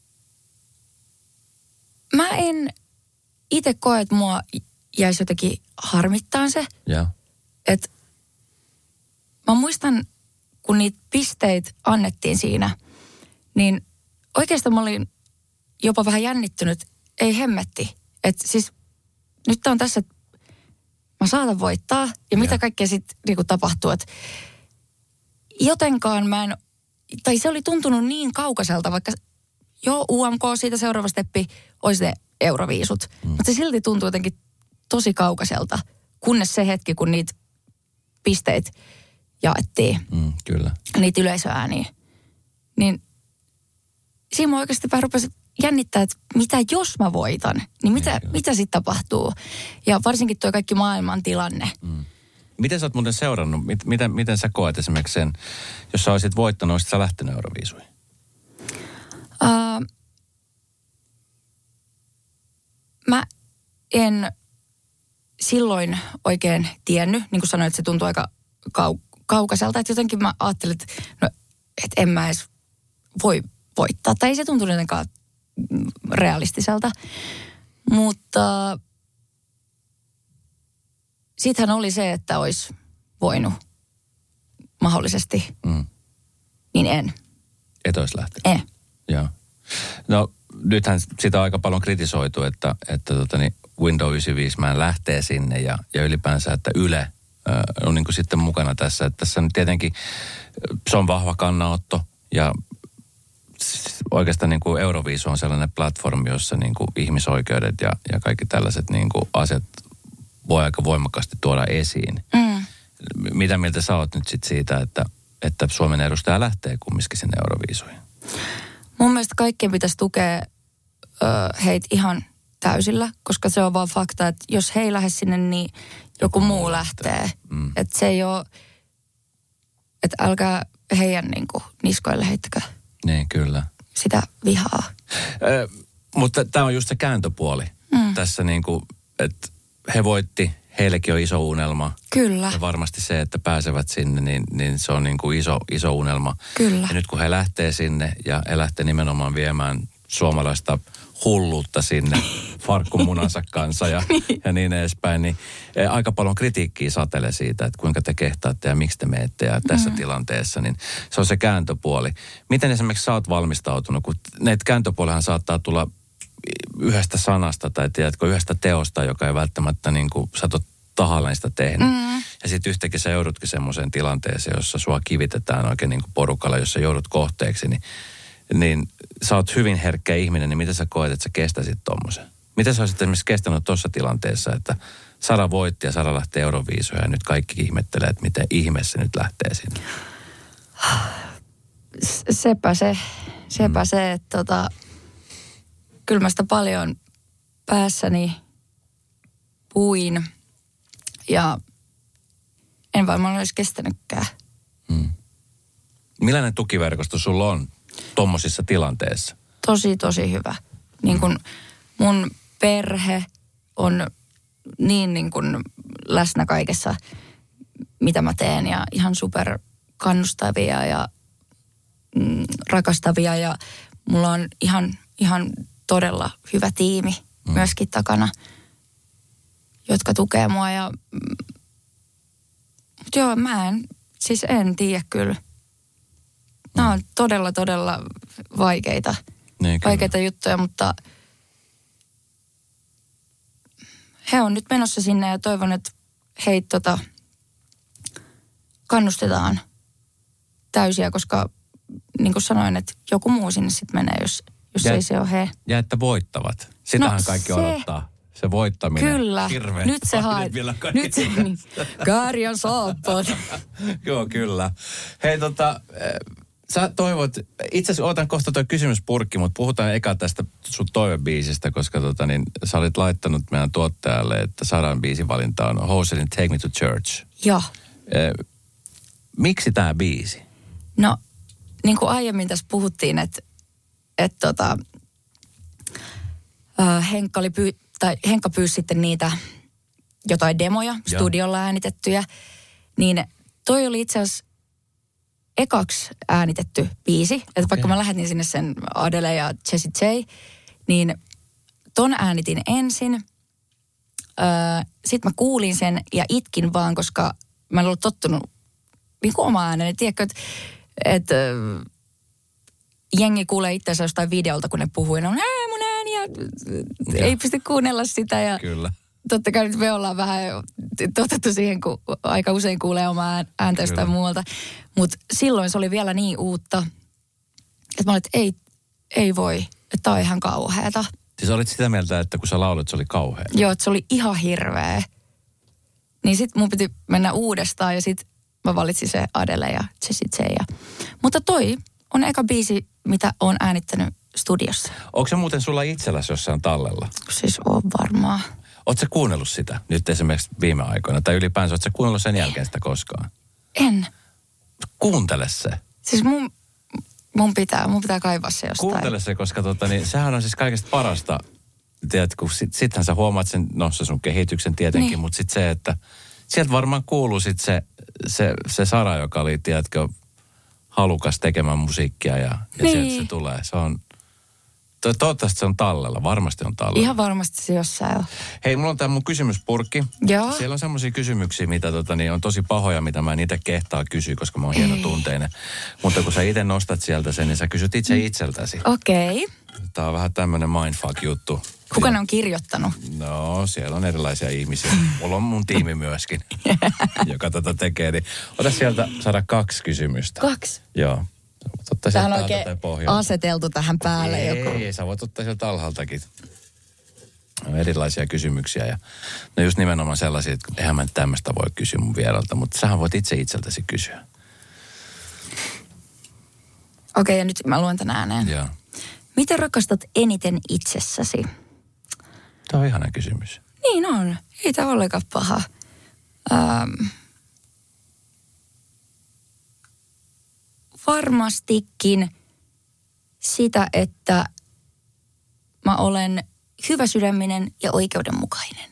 mä en itse koe, että mua jäisi jotenkin harmittaan se. Joo. Että mä muistan, kun niitä pisteitä annettiin siinä, niin oikeastaan mä olin jopa vähän jännittynyt. Ei hemmetti. Että siis nyt on tässä, että mä saatan voittaa ja mitä kaikkea sitten niinku tapahtuu. Että jotenkaan mä en, tai se oli tuntunut niin kaukaiselta, vaikka UMK siitä seuraava steppi olisi ne Euroviisut. Mutta se silti tuntui jotenkin tosi kaukaiselta, kunnes se hetki, kun niitä pisteitä jaettiin. Kyllä. Niitä yleisöääniä. Niin siinä mä oikeasti vähän rupesin jännittää, että mitä jos mä voitan, niin mitä sitten tapahtuu. Ja varsinkin tuo kaikki maailman tilanne. Miten sä oot muuten seurannut, miten sä koet esimerkiksi sen, jos sä olisit voittanut, olisit sä lähtenyt Euroviisuihin? Mä en silloin oikein tiennyt, niin kuin sanoin, että se tuntui aika kaukaiselta, että jotenkin mä ajattelin, että en mä edes voi voittaa. Tai ei se tuntunut jotenkaan realistiselta. Mutta sittenhän oli se, että olisi voinut mahdollisesti. Niin en. Et olisi lähtenyt? En. Joo. No nythän sitä on aika paljon kritisoitu, että Windows 95 lähtee sinne ja ylipäänsä, että Yle on niin kuin sitten mukana tässä. Että tässä nyt tietenkin se on vahva kannanotto ja oikeastaan niin kuin Euroviisu on sellainen platformi, jossa niin kuin ihmisoikeudet ja kaikki tällaiset niin kuin asiat voi aika voimakkaasti tuoda esiin. Mitä mieltä sä oot nyt sit siitä, että Suomen edustaja lähtee kumminkin sinne Euroviisuihin? Mun mielestä kaikkien pitäisi tukea heitä ihan täysillä, koska se on vaan fakta, että jos he ei lähde sinne, niin joku muu lähtee. Että se ei ole, että älkää heidän niin kuin niskoille heittäkää. Niin, kyllä. Sitä vihaa. Mutta tämä on just se kääntöpuoli. Tässä niin kuin, että he voitti, heillekin on iso unelma. Kyllä. Ja varmasti se, että pääsevät sinne, niin se on niin kuin iso unelma. Kyllä. Ja nyt kun he lähtee sinne ja he lähtee nimenomaan viemään suomalaista hulluutta sinne farkkumunansa kanssa ja niin edespäin, niin aika paljon kritiikkiä satelee siitä, että kuinka te kehtaatte ja miksi te menette ja tässä tilanteessa, niin se on se kääntöpuoli. Miten esimerkiksi sä oot valmistautunut, kun näitä kääntöpuolihan saattaa tulla yhdestä sanasta tai tiedätkö, yhdestä teosta, joka ei välttämättä niin kuin sä oot tahallaan sitä tehnyt. Ja sitten yhtäkkiä sä joudutkin semmoiseen tilanteeseen, jossa sua kivitetään oikein niin kuin porukalla, jossa joudut kohteeksi, niin sä oot hyvin herkkä ihminen, niin mitä sä koet, että sä kestäisit tommosen? Mitä sä olisit esimerkiksi kestänyt tuossa tilanteessa, että Sara voitti ja Sara lähtee Euroviisuun ja nyt kaikki ihmettelee, että miten ihmeessä nyt lähtee sinne? Sepä se, että kyllä mä sitä paljon päässäni puin ja en varmaan olisi kestänytkään. Millainen tukiverkosto sulla on tommosissa tilanteissa? Tosi hyvä. Niin kun mun perhe on niin kun läsnä kaikessa, mitä mä teen ja ihan super kannustavia ja rakastavia ja mulla on ihan todella hyvä tiimi myöskin takana, jotka tukee mua ja joo, en tiedä kyllä. Nämä on todella vaikeita juttuja, mutta he on nyt menossa sinne ja toivon, että heitä kannustetaan täysiä, koska niin kuin sanoin, että joku muu sinne sitten menee, jos ei se ole he. Ja että voittavat. Sitähän kaikki odottaa. Se voittaminen. Kyllä. Hirveä. Nyt se haet. Nyt se, niin. Kääriän saappaat. Joo, kyllä. Hei sä toivot, itse asiassa otan kohta toi kysymyspurkki, mutta puhutaan eka tästä sun toivebiisistä, koska sä olit laittanut meidän tuottajalle, että 100 biisin valinta on Hoselin Take Me to Church. Joo. Miksi tää biisi? No, niin kuin aiemmin tässä puhuttiin, että Henkka pyysi sitten niitä jotain demoja, studiolla äänitettyjä, niin toi oli itse asiassa ekaksi äänitetty biisi. Että vaikka mä lähetin sinne sen Adele ja Jessie J, niin ton äänitin ensin. Sitten mä kuulin sen ja itkin vaan, koska mä en ollut tottunut niin kuin oma ääneni. Tiedätkö, että jengi kuulee itseänsä jostain videolta, kun ne puhuu ja ne on mun ääni ja ei pysty kuunnella sitä. Ja kyllä. Totta kai nyt me ollaan vähän totuttu siihen, kun aika usein kuulee omaa ääntä jostain muualta. Mutta silloin se oli vielä niin uutta, että mä olin, että ei voi, että tää on ihan kauheata. Siis olit sitä mieltä, että kun sä laulit, se oli kauhea? Joo, että se oli ihan hirveä. Niin sit mun piti mennä uudestaan ja sit mä valitsin se Adele ja Jessie J. Mutta toi on eka biisi, mitä oon äänittänyt studiossa. Onko se muuten sulla itselläsi jossain tallella? Siis on varmaan. Ootko sä kuunnellut sitä nyt esimerkiksi viime aikoina? Tai ylipäänsä, ootko sä kuunnellut sen jälkeen sitä koskaan? En. Kuuntele se. Siis mun pitää kaivaa se jostain. Kuuntele se, koska sehän on siis kaikesta parasta. Tiedät, kun sittenhän sä huomaat sen, se sun kehityksen tietenkin, niin. Mutta sitten se, että sieltä varmaan kuuluu sitten se Sara, joka oli, tiedätkö, halukas tekemään musiikkia ja niin. Sieltä se tulee. Se on, toivottavasti se on tallella, varmasti on tallella. Ihan varmasti se jossain on. Hei, mulla on tää mun kysymyspurkki. Joo. Siellä on semmoisia kysymyksiä, mitä on tosi pahoja, mitä mä en itse kehtaa kysyä, koska mä oon hienotunteinen. Mutta kun sä itse nostat sieltä sen, niin sä kysyt itse itseltäsi. Okei. Tää on vähän tämmönen mindfuck-juttu. Kuka ne on kirjoittanut? No, siellä on erilaisia ihmisiä. Mulla on mun tiimi myöskin, joka tätä tekee. Niin ota sieltä 102 kysymystä. 2? Joo. Tähän on oikein aseteltu tähän päälle joku. Ei, sä voit ottaa sieltä alhaaltakin. On erilaisia kysymyksiä ja no just nimenomaan sellaisia, että eihän mä tämmöistä voi kysyä mun vieralta, mutta sähän voit itse itseltäsi kysyä. Okei, ja nyt mä luen tän ääneen. Joo. Miten rakastat eniten itsessäsi? Tämä on ihana kysymys. Niin on. Ei tämä ollenkaan paha. Varmastikin sitä, että mä olen hyväsydäminen ja oikeudenmukainen.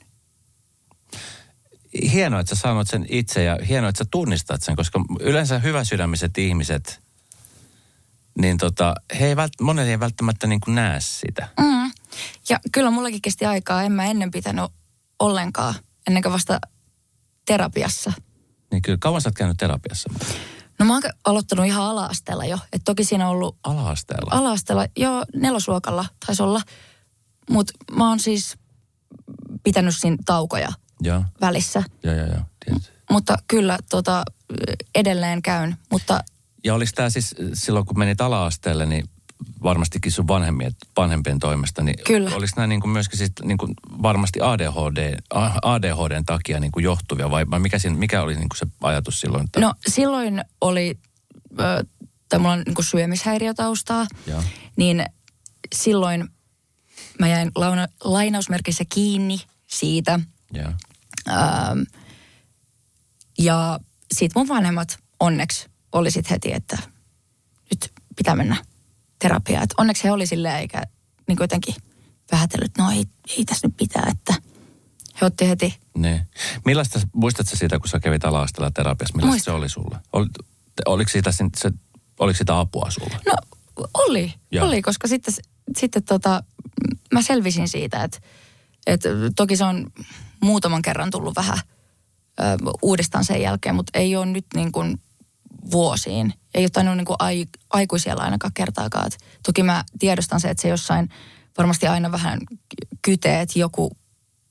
Hienoa, että sä sanot sen itse ja hienoa, että sä tunnistat sen, koska yleensä hyväsydämiset ihmiset, niin monet ei välttämättä niin kuin näe sitä. Mm. Ja kyllä mullakin kesti aikaa. En mä ennen pitänyt ollenkaan, ennen kuin vasta terapiassa. Niin kyllä, kauan sä oot käynyt terapiassa? No mä oon aloittanut ihan ala-asteella jo. Että toki siinä on ollut... Ala-asteella? Ala-asteella, joo, 4. luokalla taisi olla. Mutta mä oon siis pitänyt siinä taukoja välissä. Joo. Mutta kyllä edelleen käyn, mutta... Ja oliko tämä siis silloin, kun menit ala-asteelle, niin varmastikin sun vanhempien toimesta, niin kyllä. Oliko nämä niin kuin myöskin sit niin kuin varmasti ADHDn takia niin kuin johtuvia vai mikä oli niin kuin se ajatus silloin? Että... No silloin oli, mulla on niin kuin syömishäiriötaustaa, niin silloin mä jäin lainausmerkissä kiinni siitä. Ja sit mun vanhemmat onneksi oli sit heti, että nyt pitää mennä terapiaan. Et onneksi he oli silleen eikä niin jotenkin vähätellyt, no ei tässä nyt pitää, että he otti heti. Niin. Millaista, muistatko siitä, kun sä kävit ala-asteella terapiassa, millaista se oli sulle? Oliko siitä apua sulle? No oli, koska sitten mä selvisin siitä, että toki se on muutaman kerran tullut vähän uudestaan sen jälkeen, mutta ei ole nyt niin kuin vuosiin. Ei ole tainnut niin kuin aikuisiellä ainakaan kertaakaan. Et toki mä tiedostan se, että se jossain varmasti aina vähän kytee, että joku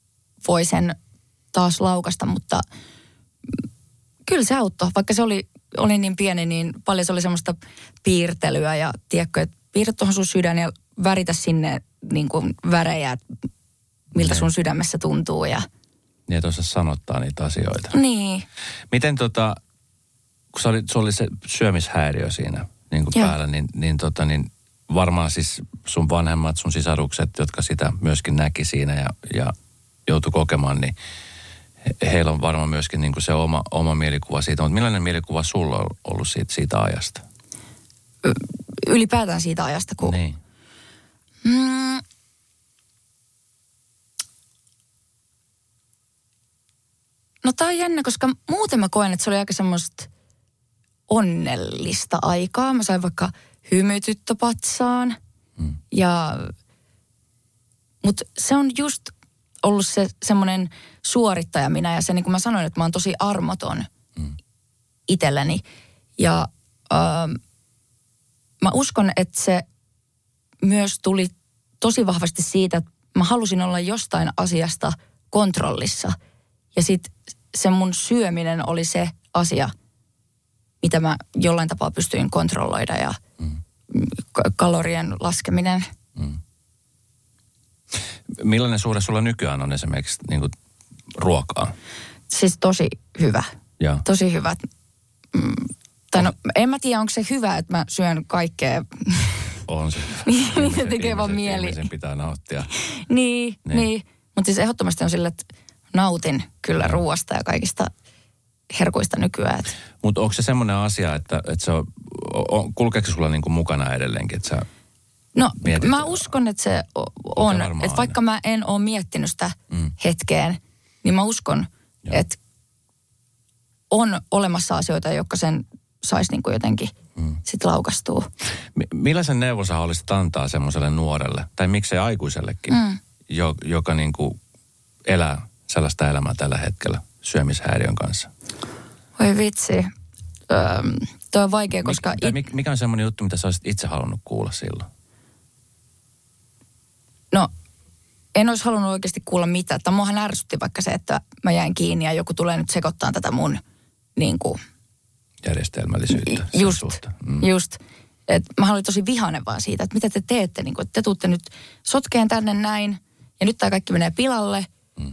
voi sen taas laukasta, mutta kyllä se auttoi. Vaikka se oli olin niin pieni, niin paljon se oli semmoista piirtelyä ja tiedätkö, että piirrä tuohon sun sydän ja väritä sinne niin kuin värejä, että miltä sun sydämessä tuntuu. Ja niin, että osaa sanottaa niitä asioita. Niin. Miten kun sulla oli se syömishäiriö siinä niin kuin päällä, niin varmaan siis sun vanhemmat, sun sisarukset, jotka sitä myöskin näki siinä ja joutui kokemaan, niin heillä on varmaan myöskin niin kuin se oma mielikuva siitä. Mutta millainen mielikuva sulla on ollut siitä ajasta? Ylipäätään siitä ajasta, kun... Niin. No tää on jännä, koska muuten mä koen, että se oli aika semmoista onnellista aikaa. Mä sain vaikka hymytyttöpatsaan. Mutta se on just ollut se semmoinen suorittaja minä ja se niin kuin mä sanoin, että mä oon tosi armoton itselleni. Ja mä uskon, että se myös tuli tosi vahvasti siitä, että mä halusin olla jostain asiasta kontrollissa. Ja sit se mun syöminen oli se asia, mitä mä jollain tapaa pystyin kontrolloida ja kalorien laskeminen. Millainen suhde sulla nykyään on esimerkiksi niin kuin ruokaan? Siis tosi hyvä. Ja. Tosi hyvä. Tai no, en mä tiedä, onko se hyvä, että mä syön kaikkea. On se. Mitä tekee vaan mieli. Ihmisen pitää nauttia. Niin. Mutta siis ehdottomasti on sillä, että nautin kyllä ruoasta ja kaikista herkuista nykyään. Mutta onko se semmoinen asia, että se kulkeeko sulla niinku mukana edelleenkin, että sä mietit? Mä uskon, että se on. Että vaikka mä en ole miettinyt sitä hetkeen, niin mä uskon, että on olemassa asioita, jotka sen saisi niinku jotenkin sit laukastua. Millaisen neuvon sä haluaisit antaa semmoiselle nuorelle, tai miksei aikuisellekin, joka niinku elää sellaista elämää tällä hetkellä syömishäiriön kanssa? Voi vitsi. Tuo on vaikea, koska... Mikä on semmoinen juttu, mitä sä olisit itse halunnut kuulla silloin? No, en olisi halunnut oikeasti kuulla mitään. Tai muahan ärsytti vaikka se, että mä jäin kiinni ja joku tulee nyt sekoittaa tätä mun niin kuin... järjestelmällisyyttä. Just. Mä olin tosi vihainen vaan siitä, että mitä te teette. Niin kuin, että te tuutte nyt sotkeen tänne näin ja nyt tää kaikki menee pilalle.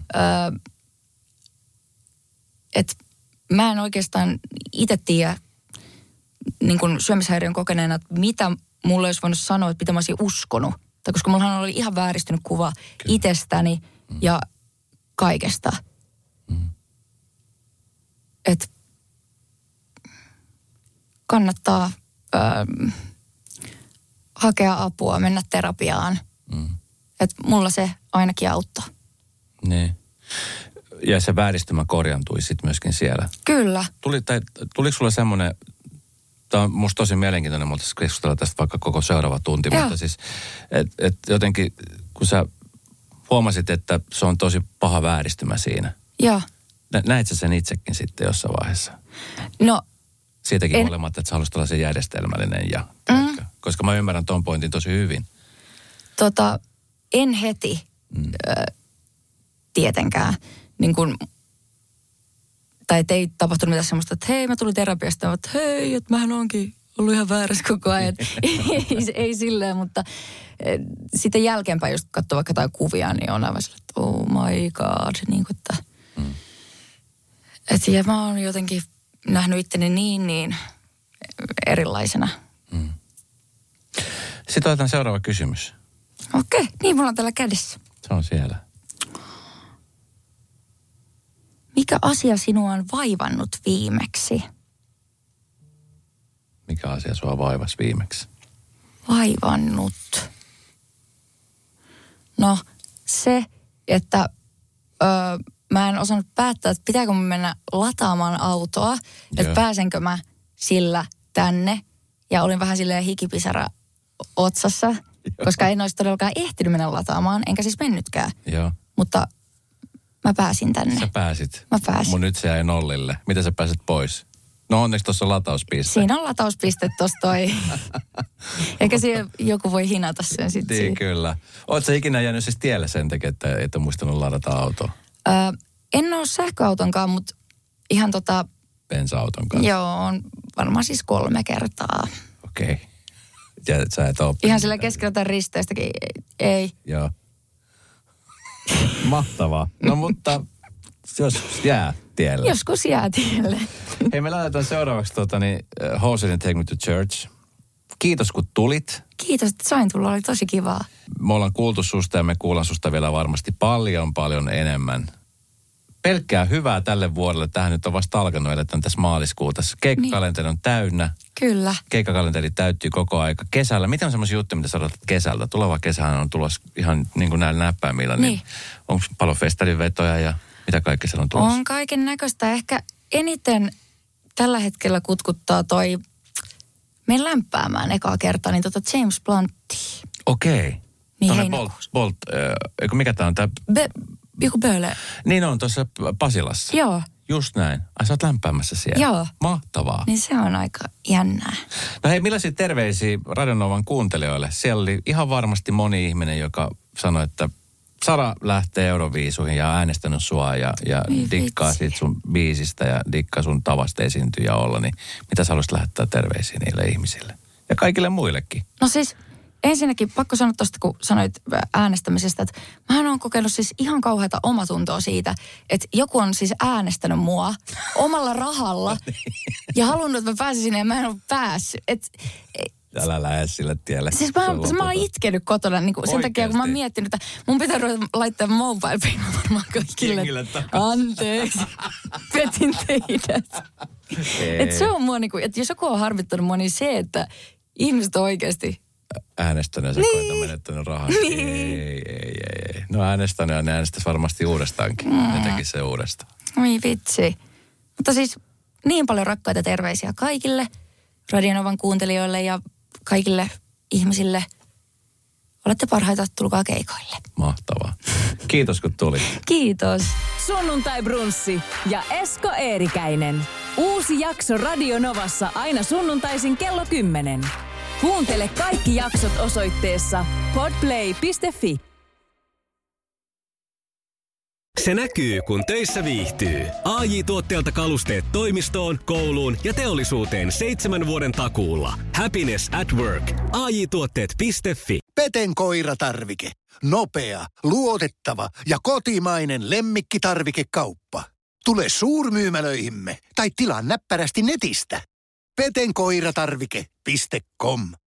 Että mä en oikeastaan itse tiedä niin kuin syömishäiriön kokeneena, että mitä mulle olisi voinut sanoa, että mitä mä olisin uskonut. Tai koska mullahan oli ihan vääristynyt kuva itsestäni ja kaikesta. Että kannattaa hakea apua, mennä terapiaan. Että mulla se ainakin auttoi. Niin. Ja se vääristymä korjantui sitten myöskin siellä. Kyllä. Tuliko sulle semmoinen, tämä on musta tosi mielenkiintoinen, mutta keskustella tästä vaikka koko seuraava tunti, mutta siis, että jotenkin kun sä huomasit, että se on tosi paha vääristymä siinä. Joo. Näit sä sen itsekin sitten jossain vaiheessa? No. Siitäkin huolimatta, että sä haluaisit olla se järjestelmällinen koska mä ymmärrän ton pointin tosi hyvin. En heti tietenkään. Niin kun, tai ei tapahtunut mitään semmoista, että hei, mä tulin terapiasta, että hei, että mähän onkin ollut ihan väärässä koko ajan. ei silleen, mutta sitten jälkeenpäin, jos katsoo vaikka jotain kuvia, niin on aivan sillä, että oh my god. Niin kuin, että mä oon jotenkin nähnyt itteni niin erilaisena. Sitten otetaan seuraava kysymys. Okei, niin mulla on täällä kädessä. Se on siellä. Mikä asia sinua on vaivannut viimeksi? Mikä asia sua vaivasi viimeksi? Vaivannut. No se, että mä en osannut päättää, että pitääkö mun mennä lataamaan autoa, että pääsenkö mä sillä tänne. Ja olin vähän silleen hikipisara otsassa, koska en olisi todellakaan ehtinyt mennä lataamaan, enkä siis mennytkään. Joo. Mutta mä pääsin tänne. Sä pääsit. Mä pääsin. Mun nyt se jäi nollille. Miten sä pääsit pois? No onneksi tuossa on latauspiste. Siinä on latauspiste tuossa toi. Eikä siihen joku voi hinata sen sitten. Niin, kyllä. Oot sä ikinä jäänyt siis tielle sen takia, että et ole muistanut ladata autoa? En ole sähköautonkaan, mutta ihan bensa-auton kanssa? Joo, on varmaan siis 3 kertaa. Okei. Ja sä et ole... Ihan sillä keskellä tämän risteistäkin ei. Joo. Mahtavaa. No mutta jos jää tielle. Joskus jää tielle. Hei, me lähdetään seuraavaksi Hosen Take Me to Church. Kiitos kun tulit. Kiitos, että sain tulla. Oli tosi kivaa. Me ollaan kuultu susta ja me kuullaan susta vielä varmasti paljon enemmän. Pelkkää hyvää tälle vuodelle. Tähän nyt on vasta alkanut, eletään tässä maaliskuuta. Keikkakalenteri on täynnä. Kyllä. Keikkakalenteri täyttyy koko aika. Kesällä, mitä on semmoisia juttuja, mitä sä odotat kesältä? Tuleva kesähän on tulossa ihan niin kuin näillä näppäimillä. Niin. Onko paljon festarivetoja ja mitä kaikkea siellä on tulossa? On kaiken näköistä. Ehkä eniten tällä hetkellä kutkuttaa toi meidän lämpäämään ekaa kertaa, niin James Bluntti. Okei. Niin Bolt, mikä tää on tää? Joku Böle. Niin on, tuossa Pasilassa. Joo. Just näin. Ai sä oot lämpäämässä siellä. Joo. Mahtavaa. Niin se on aika jännää. No hei, millaisia terveisiä Radio Novan kuuntelijoille? Siellä oli ihan varmasti moni ihminen, joka sanoi, että Sara lähtee Euroviisuihin ja äänestänyt sua ja dikkaa siitä sun biisistä ja dikkaa sun tavasta esiintyä ja olla. Niin mitä sä haluaisit lähettää terveisiä niille ihmisille? Ja kaikille muillekin. No siis ensinnäkin pakko sanoa tuosta, kun sanoit äänestämisestä, että mähän olen kokenut siis ihan kauheata omatuntoa siitä, että joku on siis äänestänyt mua omalla rahalla ja halunnut, että mä pääsisin ja mä en ole päässyt. Älä lähde sille tielle. Siis mä oon itkenyt kotona niin kuin sen takia, kun mä oon miettinyt, että mun pitää ruveta laittaa mobile payment varmaan kaikille. Anteeksi, petin teidät. Että se on mua niin kuin, että jos joku on harmittanut mua, niin se, että ihmiset on oikeasti äänestänyt ja sekointa menettänyt rahaa. Niin. Ei. No äänestänyt ja ne äänestäisi varmasti uudestaankin. Ne tekisi se uudestaan. Oi vitsi. Mutta siis niin paljon rakkaita terveisiä kaikille Radio Novan kuuntelijoille ja kaikille ihmisille. Olette parhaita, tulkaa keikoille. Mahtavaa. Kiitos kun tulit. Kiitos. Sunnuntai Brunssi ja Esko Eerikäinen. Uusi jakso Radio Novassa aina sunnuntaisin kello 10. Kuuntele kaikki jaksot osoitteessa podplay.fi. Se näkyy, kun töissä viihtyy. AJ-tuotteelta kalusteet toimistoon, kouluun ja teollisuuteen 7 vuoden takuulla. Happiness at work. AJ-tuotteet.fi. Peten koiratarvike. Nopea, luotettava ja kotimainen lemmikkitarvikekauppa. Tule suurmyymälöihimme tai tilaa näppärästi netistä. petenkoiratarvike.com